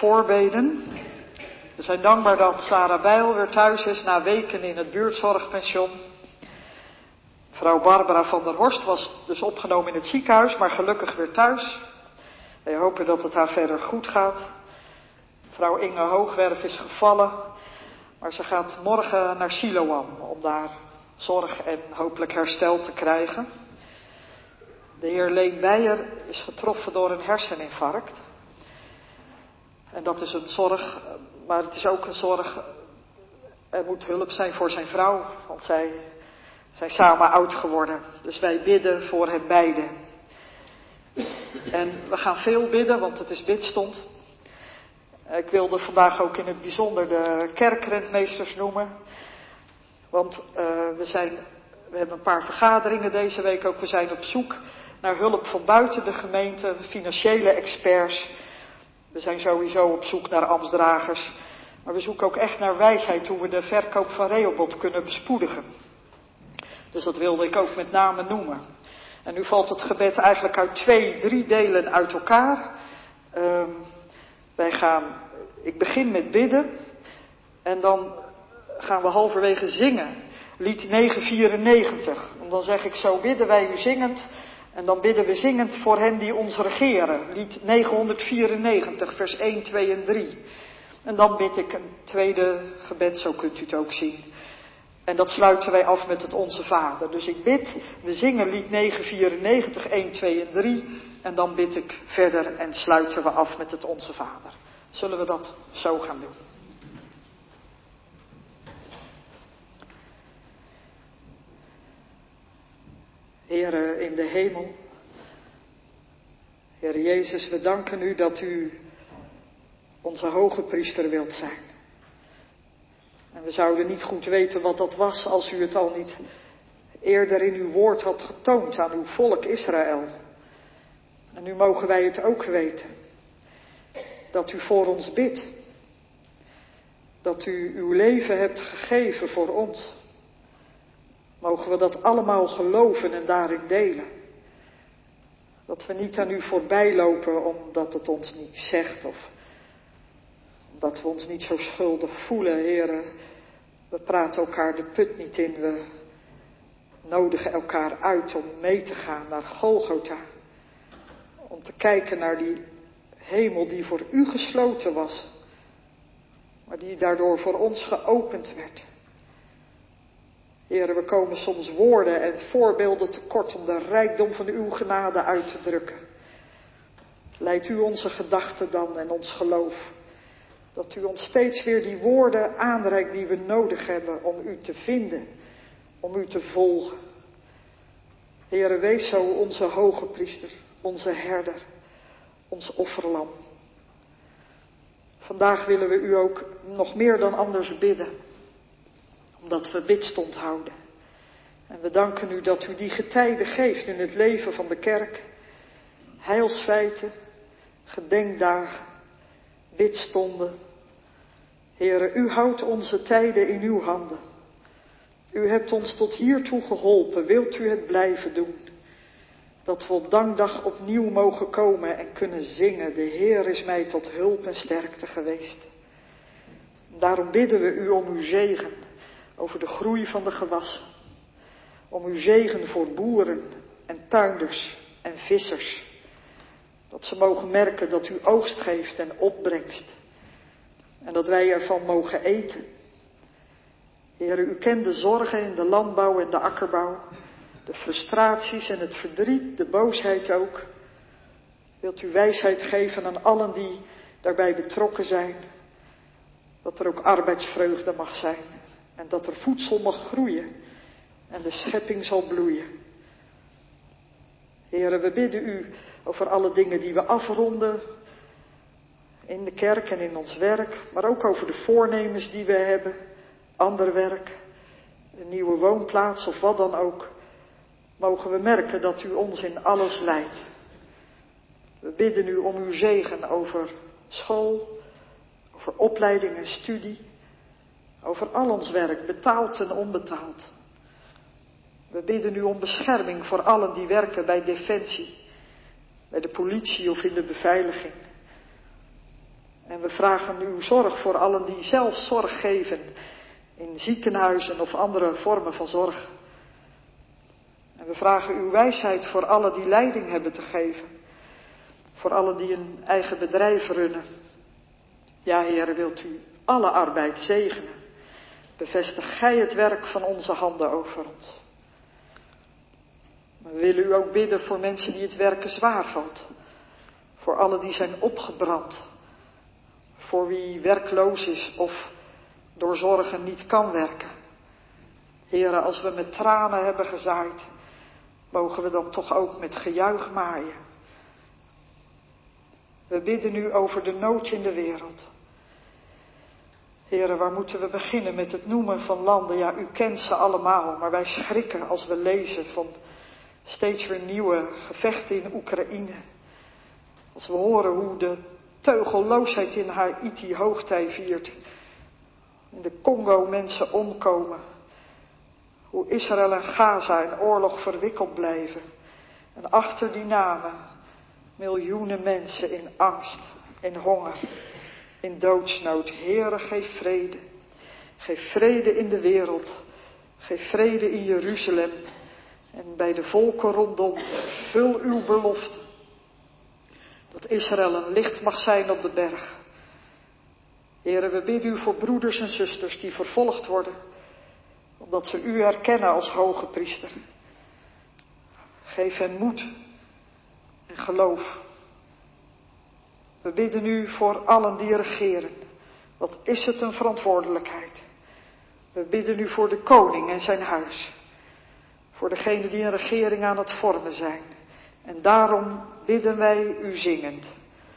voorbeden. We zijn dankbaar dat Sarah Bijl weer thuis is na weken in het buurtzorgpension. Mevrouw Barbara van der Horst was dus opgenomen in het ziekenhuis, maar gelukkig weer thuis. Wij hopen dat het haar verder goed gaat. Mevrouw Inge Hoogwerf is gevallen, maar ze gaat morgen naar Siloam om daar zorg en hopelijk herstel te krijgen. De heer Leen Beijer is getroffen door een herseninfarct. En dat is een zorg, maar het is ook een zorg. Er moet hulp zijn voor zijn vrouw, want zij zijn samen oud geworden. Dus wij bidden voor hen beiden. En we gaan veel bidden, want het is bidstond. Ik wilde vandaag ook in het bijzonder de kerkrentmeesters noemen. Want we hebben een paar vergaderingen deze week ook. We zijn op zoek naar hulp van buiten de gemeente, financiële experts. We zijn sowieso op zoek naar ambtsdragers. Maar we zoeken ook echt naar wijsheid hoe we de verkoop van Rehoboth kunnen bespoedigen. Dus dat wilde ik ook met name noemen. En nu valt het gebed eigenlijk uit 3 delen uit elkaar. Ik begin met bidden. En dan gaan we halverwege zingen. Lied 994. En dan zeg ik zo bidden wij u zingend. En dan bidden we zingend voor hen die ons regeren. Lied 994 vers 1, 2 en 3. En dan bid ik een tweede gebed, zo kunt u het ook zien. En dat sluiten wij af met het Onze Vader. Dus ik bid, we zingen lied 994, 1, 2 en 3. En dan bid ik verder en sluiten we af met het Onze Vader. Zullen we dat zo gaan doen? Heere in de hemel, Heer Jezus, we danken u dat u onze hoge priester wilt zijn. En we zouden niet goed weten wat dat was als u het al niet eerder in uw woord had getoond aan uw volk Israël. En nu mogen wij het ook weten, dat u voor ons bidt, dat u uw leven hebt gegeven voor ons. Mogen we dat allemaal geloven en daarin delen. Dat we niet aan u voorbij lopen omdat het ons niet zegt of omdat we ons niet zo schuldig voelen, Heere. We praten elkaar de put niet in, we nodigen elkaar uit om mee te gaan naar Golgotha. Om te kijken naar die hemel die voor u gesloten was, maar die daardoor voor ons geopend werd. Heere, we komen soms woorden en voorbeelden tekort om de rijkdom van uw genade uit te drukken. Leid u onze gedachten dan en ons geloof. Dat u ons steeds weer die woorden aanreikt die we nodig hebben om u te vinden, om u te volgen. Heere, wees zo onze hoge priester, onze herder, ons offerlam. Vandaag willen we u ook nog meer dan anders bidden, omdat we bidstond houden. En we danken u dat u die getijden geeft in het leven van de kerk. Heilsfeiten, gedenkdagen, bidstonden. Heere, u houdt onze tijden in uw handen. U hebt ons tot hiertoe geholpen, wilt u het blijven doen. Dat we op dankdag opnieuw mogen komen en kunnen zingen. De Heer is mij tot hulp en sterkte geweest. Daarom bidden we u om uw zegen over de groei van de gewassen. Om uw zegen voor boeren en tuinders en vissers. Dat ze mogen merken dat u oogst geeft en opbrengst. En dat wij ervan mogen eten. Heere, u kent de zorgen in de landbouw en de akkerbouw. De frustraties en het verdriet, de boosheid ook. Wilt u wijsheid geven aan allen die daarbij betrokken zijn. Dat er ook arbeidsvreugde mag zijn. En dat er voedsel mag groeien. En de schepping zal bloeien. Heere, we bidden u over alle dingen die we afronden. In de kerk en in ons werk. Maar ook over de voornemens die we hebben. Ander werk. Een nieuwe woonplaats of wat dan ook. Mogen we merken dat u ons in alles leidt. We bidden u om uw zegen over school. Over opleiding en studie. Over al ons werk, betaald en onbetaald. We bidden u om bescherming voor allen die werken bij Defensie, bij de politie of in de beveiliging. En we vragen uw zorg voor allen die zelf zorg geven in ziekenhuizen of andere vormen van zorg. En we vragen uw wijsheid voor allen die leiding hebben te geven. Voor allen die een eigen bedrijf runnen. Ja, Heere, wilt u alle arbeid zegenen. Bevestig gij het werk van onze handen over ons. We willen u ook bidden voor mensen die het werken zwaar valt. Voor allen die zijn opgebrand. Voor wie werkloos is of door zorgen niet kan werken. Heere, als we met tranen hebben gezaaid, mogen we dan toch ook met gejuich maaien. We bidden u over de nood in de wereld. Heere, waar moeten we beginnen met het noemen van landen? Ja, u kent ze allemaal, maar wij schrikken als we lezen van steeds weer nieuwe gevechten in Oekraïne. Als we horen hoe de teugelloosheid in Haiti hoogtij viert. In de Congo mensen omkomen. Hoe Israël en Gaza in oorlog verwikkeld blijven. En achter die namen miljoenen mensen in angst, in honger, in doodsnood. Heere, geef vrede. Geef vrede in de wereld. Geef vrede in Jeruzalem. En bij de volken rondom, vul uw belofte. Dat Israël een licht mag zijn op de berg. Heere, we bidden u voor broeders en zusters die vervolgd worden, omdat ze u herkennen als hoge priester. Geef hen moed en geloof. We bidden u voor allen die regeren. Wat is het een verantwoordelijkheid. We bidden u voor de koning en zijn huis. Voor degenen die een regering aan het vormen zijn. En daarom bidden wij u zingend.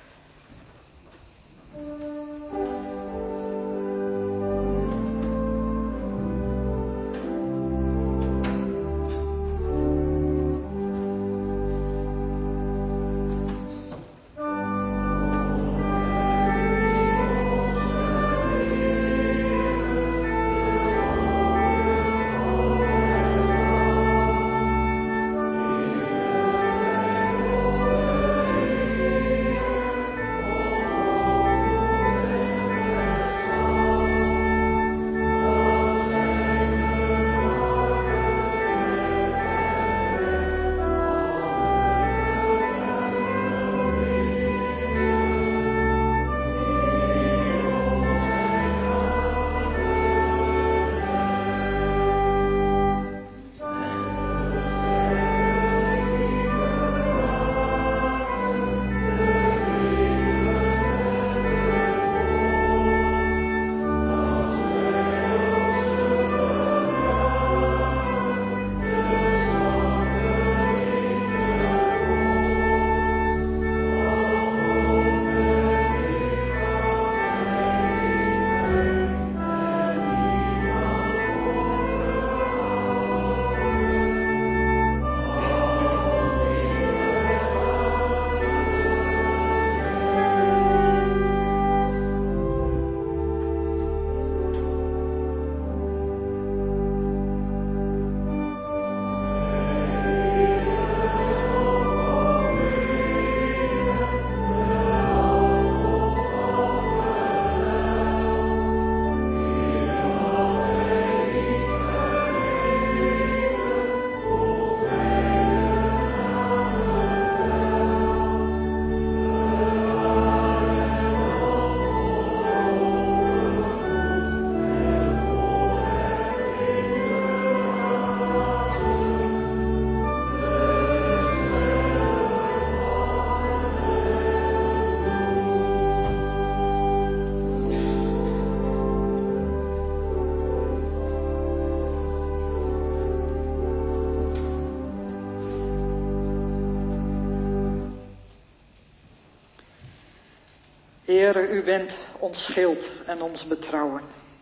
Heere, u bent ons schild en ons betrouwen.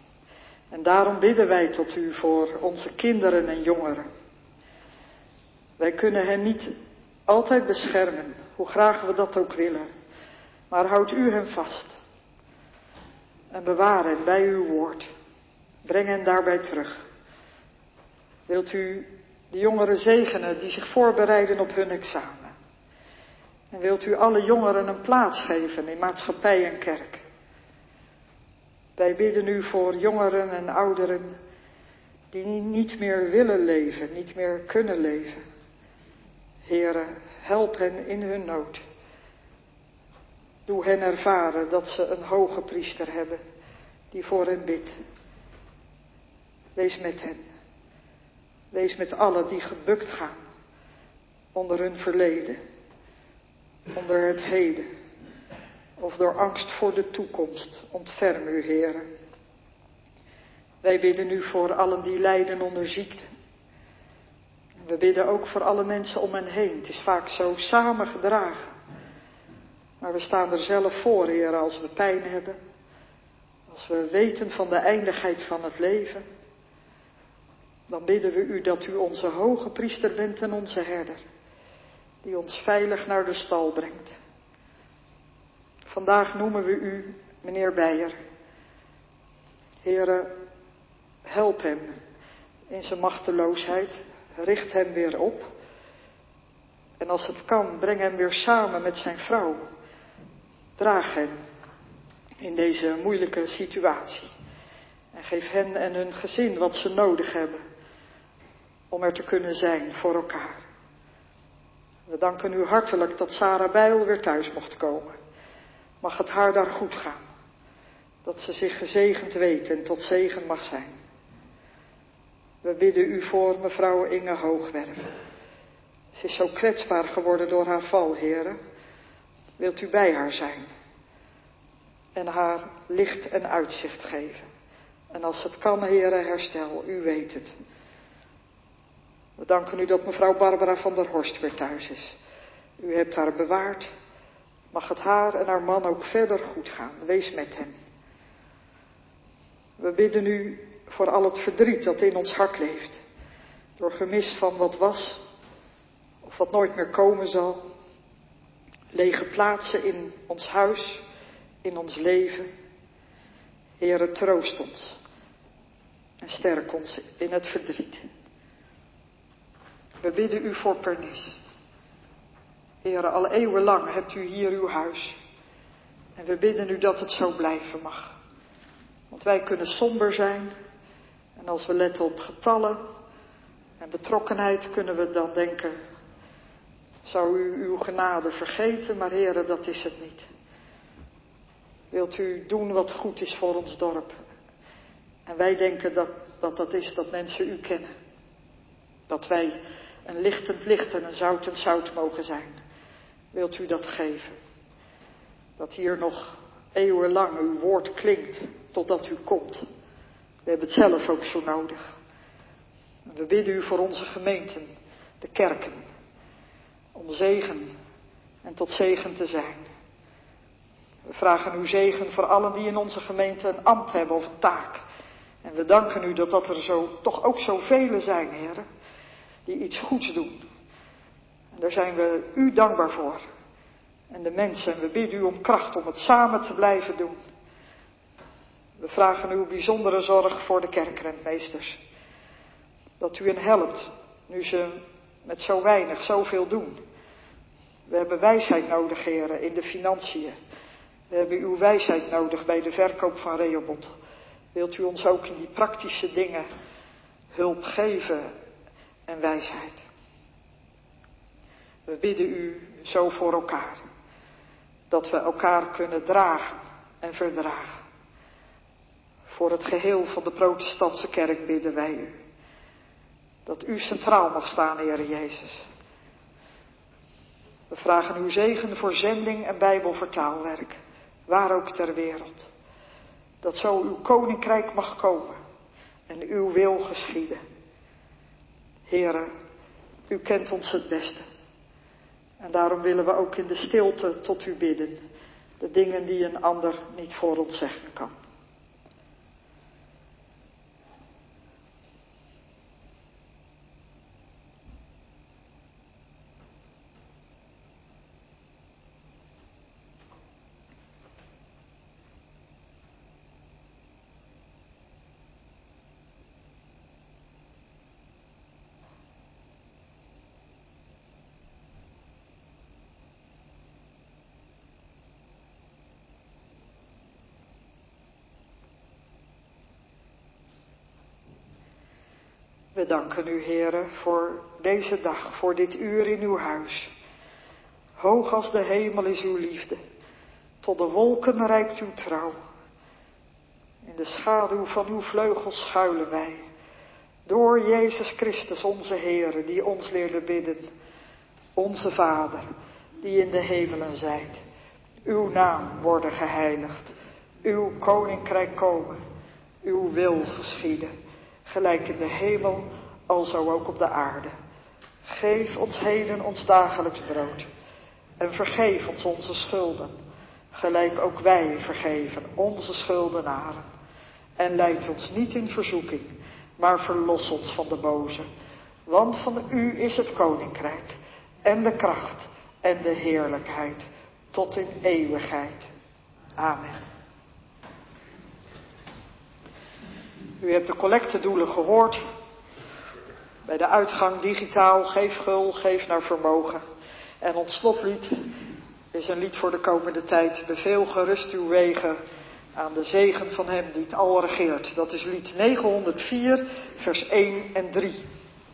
En daarom bidden wij tot u voor onze kinderen en jongeren. Wij kunnen hen niet altijd beschermen, hoe graag we dat ook willen. Maar houd u hen vast. En bewaar hen bij uw woord. Breng hen daarbij terug. Wilt u de jongeren zegenen die zich voorbereiden op hun examen. En wilt u alle jongeren een plaats geven in maatschappij en kerk. Wij bidden u voor jongeren en ouderen die niet meer willen leven, niet meer kunnen leven. Heere, help hen in hun nood. Doe hen ervaren dat ze een hoge priester hebben die voor hen bidt. Wees met hen. Wees met allen die gebukt gaan onder hun verleden, onder het heden of door angst voor de toekomst. Ontferm u, Heere. Wij bidden u voor allen die lijden onder ziekte. We bidden ook voor alle mensen om hen heen. Het is vaak zo samengedragen. Maar we staan er zelf voor, Heer, als we pijn hebben. Als we weten van de eindigheid van het leven. Dan bidden we u dat u onze hoge priester bent en onze herder. Die ons veilig naar de stal brengt. Vandaag noemen we u meneer Beijer. Heere, help hem in zijn machteloosheid. Richt hem weer op. En als het kan, breng hem weer samen met zijn vrouw. Draag hen in deze moeilijke situatie. En geef hen en hun gezin wat ze nodig hebben om er te kunnen zijn voor elkaar. We danken u hartelijk dat Sarah Bijl weer thuis mocht komen. Mag het haar daar goed gaan. Dat ze zich gezegend weet en tot zegen mag zijn. We bidden u voor mevrouw Inge Hoogwerf. Ze is zo kwetsbaar geworden door haar val, Heere. Wilt u bij haar zijn en haar licht en uitzicht geven. En als het kan, Heere, herstel, u weet het. We danken u dat mevrouw Barbara van der Horst weer thuis is. U hebt haar bewaard. Mag het haar en haar man ook verder goed gaan. Wees met hen. We bidden u voor al het verdriet dat in ons hart leeft. Door gemis van wat was of wat nooit meer komen zal. Lege plaatsen in ons huis, in ons leven. Heere, troost ons en sterk ons in het verdriet. We bidden u voor Pernis. Heere, al eeuwenlang hebt u hier uw huis. En we bidden u dat het zo blijven mag. Want wij kunnen somber zijn. En als we letten op getallen en betrokkenheid kunnen we dan denken, zou u uw genade vergeten, maar Heere, dat is het niet. Wilt u doen wat goed is voor ons dorp? En wij denken dat is dat mensen u kennen. Dat wij een lichtend licht en een zoutend zout mogen zijn. Wilt u dat geven? Dat hier nog eeuwenlang uw woord klinkt totdat u komt. We hebben het zelf ook zo nodig. We bidden u voor onze gemeenten, de kerken, om zegen en tot zegen te zijn. We vragen uw zegen voor allen die in onze gemeente een ambt hebben of een taak. En we danken u dat er zo, toch ook zoveel zijn, heren, die iets goeds doen. En daar zijn we u dankbaar voor. En de mensen, en we bidden u om kracht om het samen te blijven doen. We vragen uw bijzondere zorg voor de kerkrentmeesters. Dat u hen helpt, nu ze met zo weinig zoveel doen. We hebben wijsheid nodig, heren, in de financiën. We hebben uw wijsheid nodig bij de verkoop van Rehoboth. Wilt u ons ook in die praktische dingen hulp geven en wijsheid. We bidden u zo voor elkaar. Dat we elkaar kunnen dragen en verdragen. Voor het geheel van de protestantse kerk bidden wij u. Dat u centraal mag staan, Heere Jezus. We vragen uw zegen voor zending en bijbelvertaalwerk. Waar ook ter wereld. Dat zo uw koninkrijk mag komen. En uw wil geschieden. Heere, u kent ons het beste. En daarom willen we ook in de stilte tot u bidden. De dingen die een ander niet voor ons zeggen kan. We danken u, Heere, voor deze dag, voor dit uur in uw huis. Hoog als de hemel is uw liefde, tot de wolken reikt uw trouw. In de schaduw van uw vleugels schuilen wij, door Jezus Christus onze Heere, die ons leerde bidden. Onze Vader, die in de hemelen zijt, uw naam worden geheiligd, uw koninkrijk komen, uw wil geschieden, gelijk in de hemel, alzo ook op de aarde. Geef ons heden ons dagelijks brood en vergeef ons onze schulden, gelijk ook wij vergeven onze schuldenaren. En leid ons niet in verzoeking, maar verlos ons van de boze. Want van u is het koninkrijk en de kracht en de heerlijkheid tot in eeuwigheid. Amen. U hebt de collectedoelen gehoord. Bij de uitgang digitaal, geef gul, geef naar vermogen. En ons slotlied is een lied voor de komende tijd. Beveel gerust uw wegen aan de zegen van hem die het al regeert. Dat is lied 904, vers 1 en 3.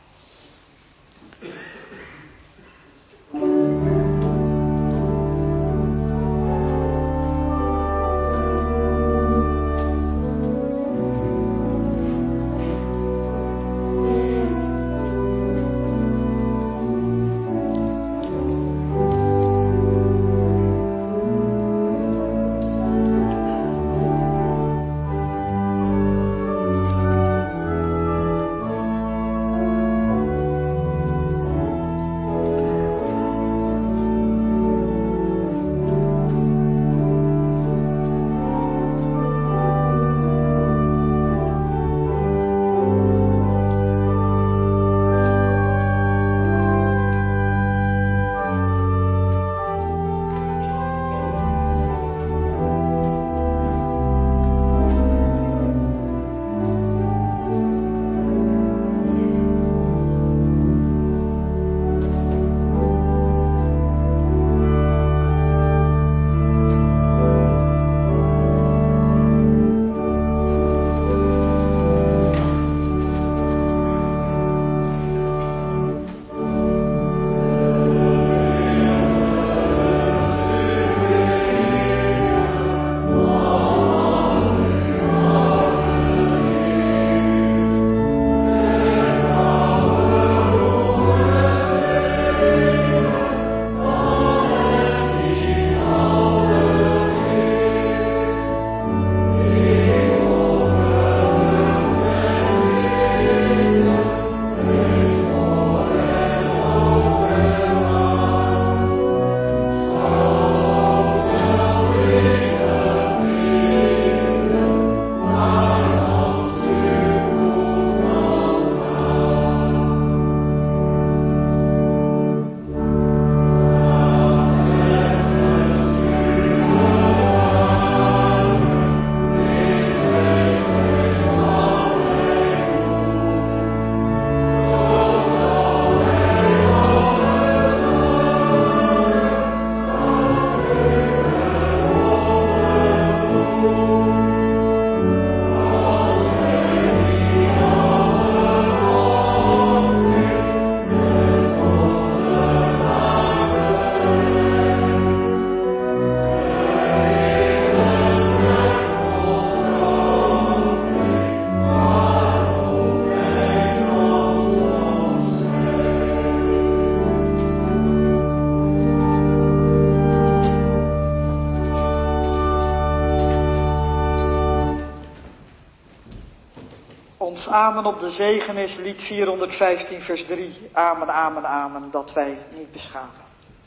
Ons amen op de zegen is lied 415 vers 3. Amen, amen, amen, dat wij niet beschamen.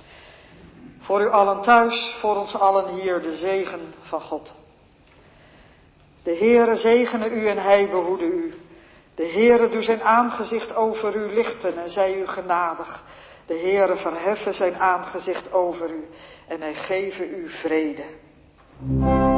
Voor u allen thuis, voor ons allen hier, de zegen van God. De Heere zegene u en hij behoede u. De Heere doe zijn aangezicht over u lichten en zij u genadig. De Heere verheffen zijn aangezicht over u en hij geve u vrede.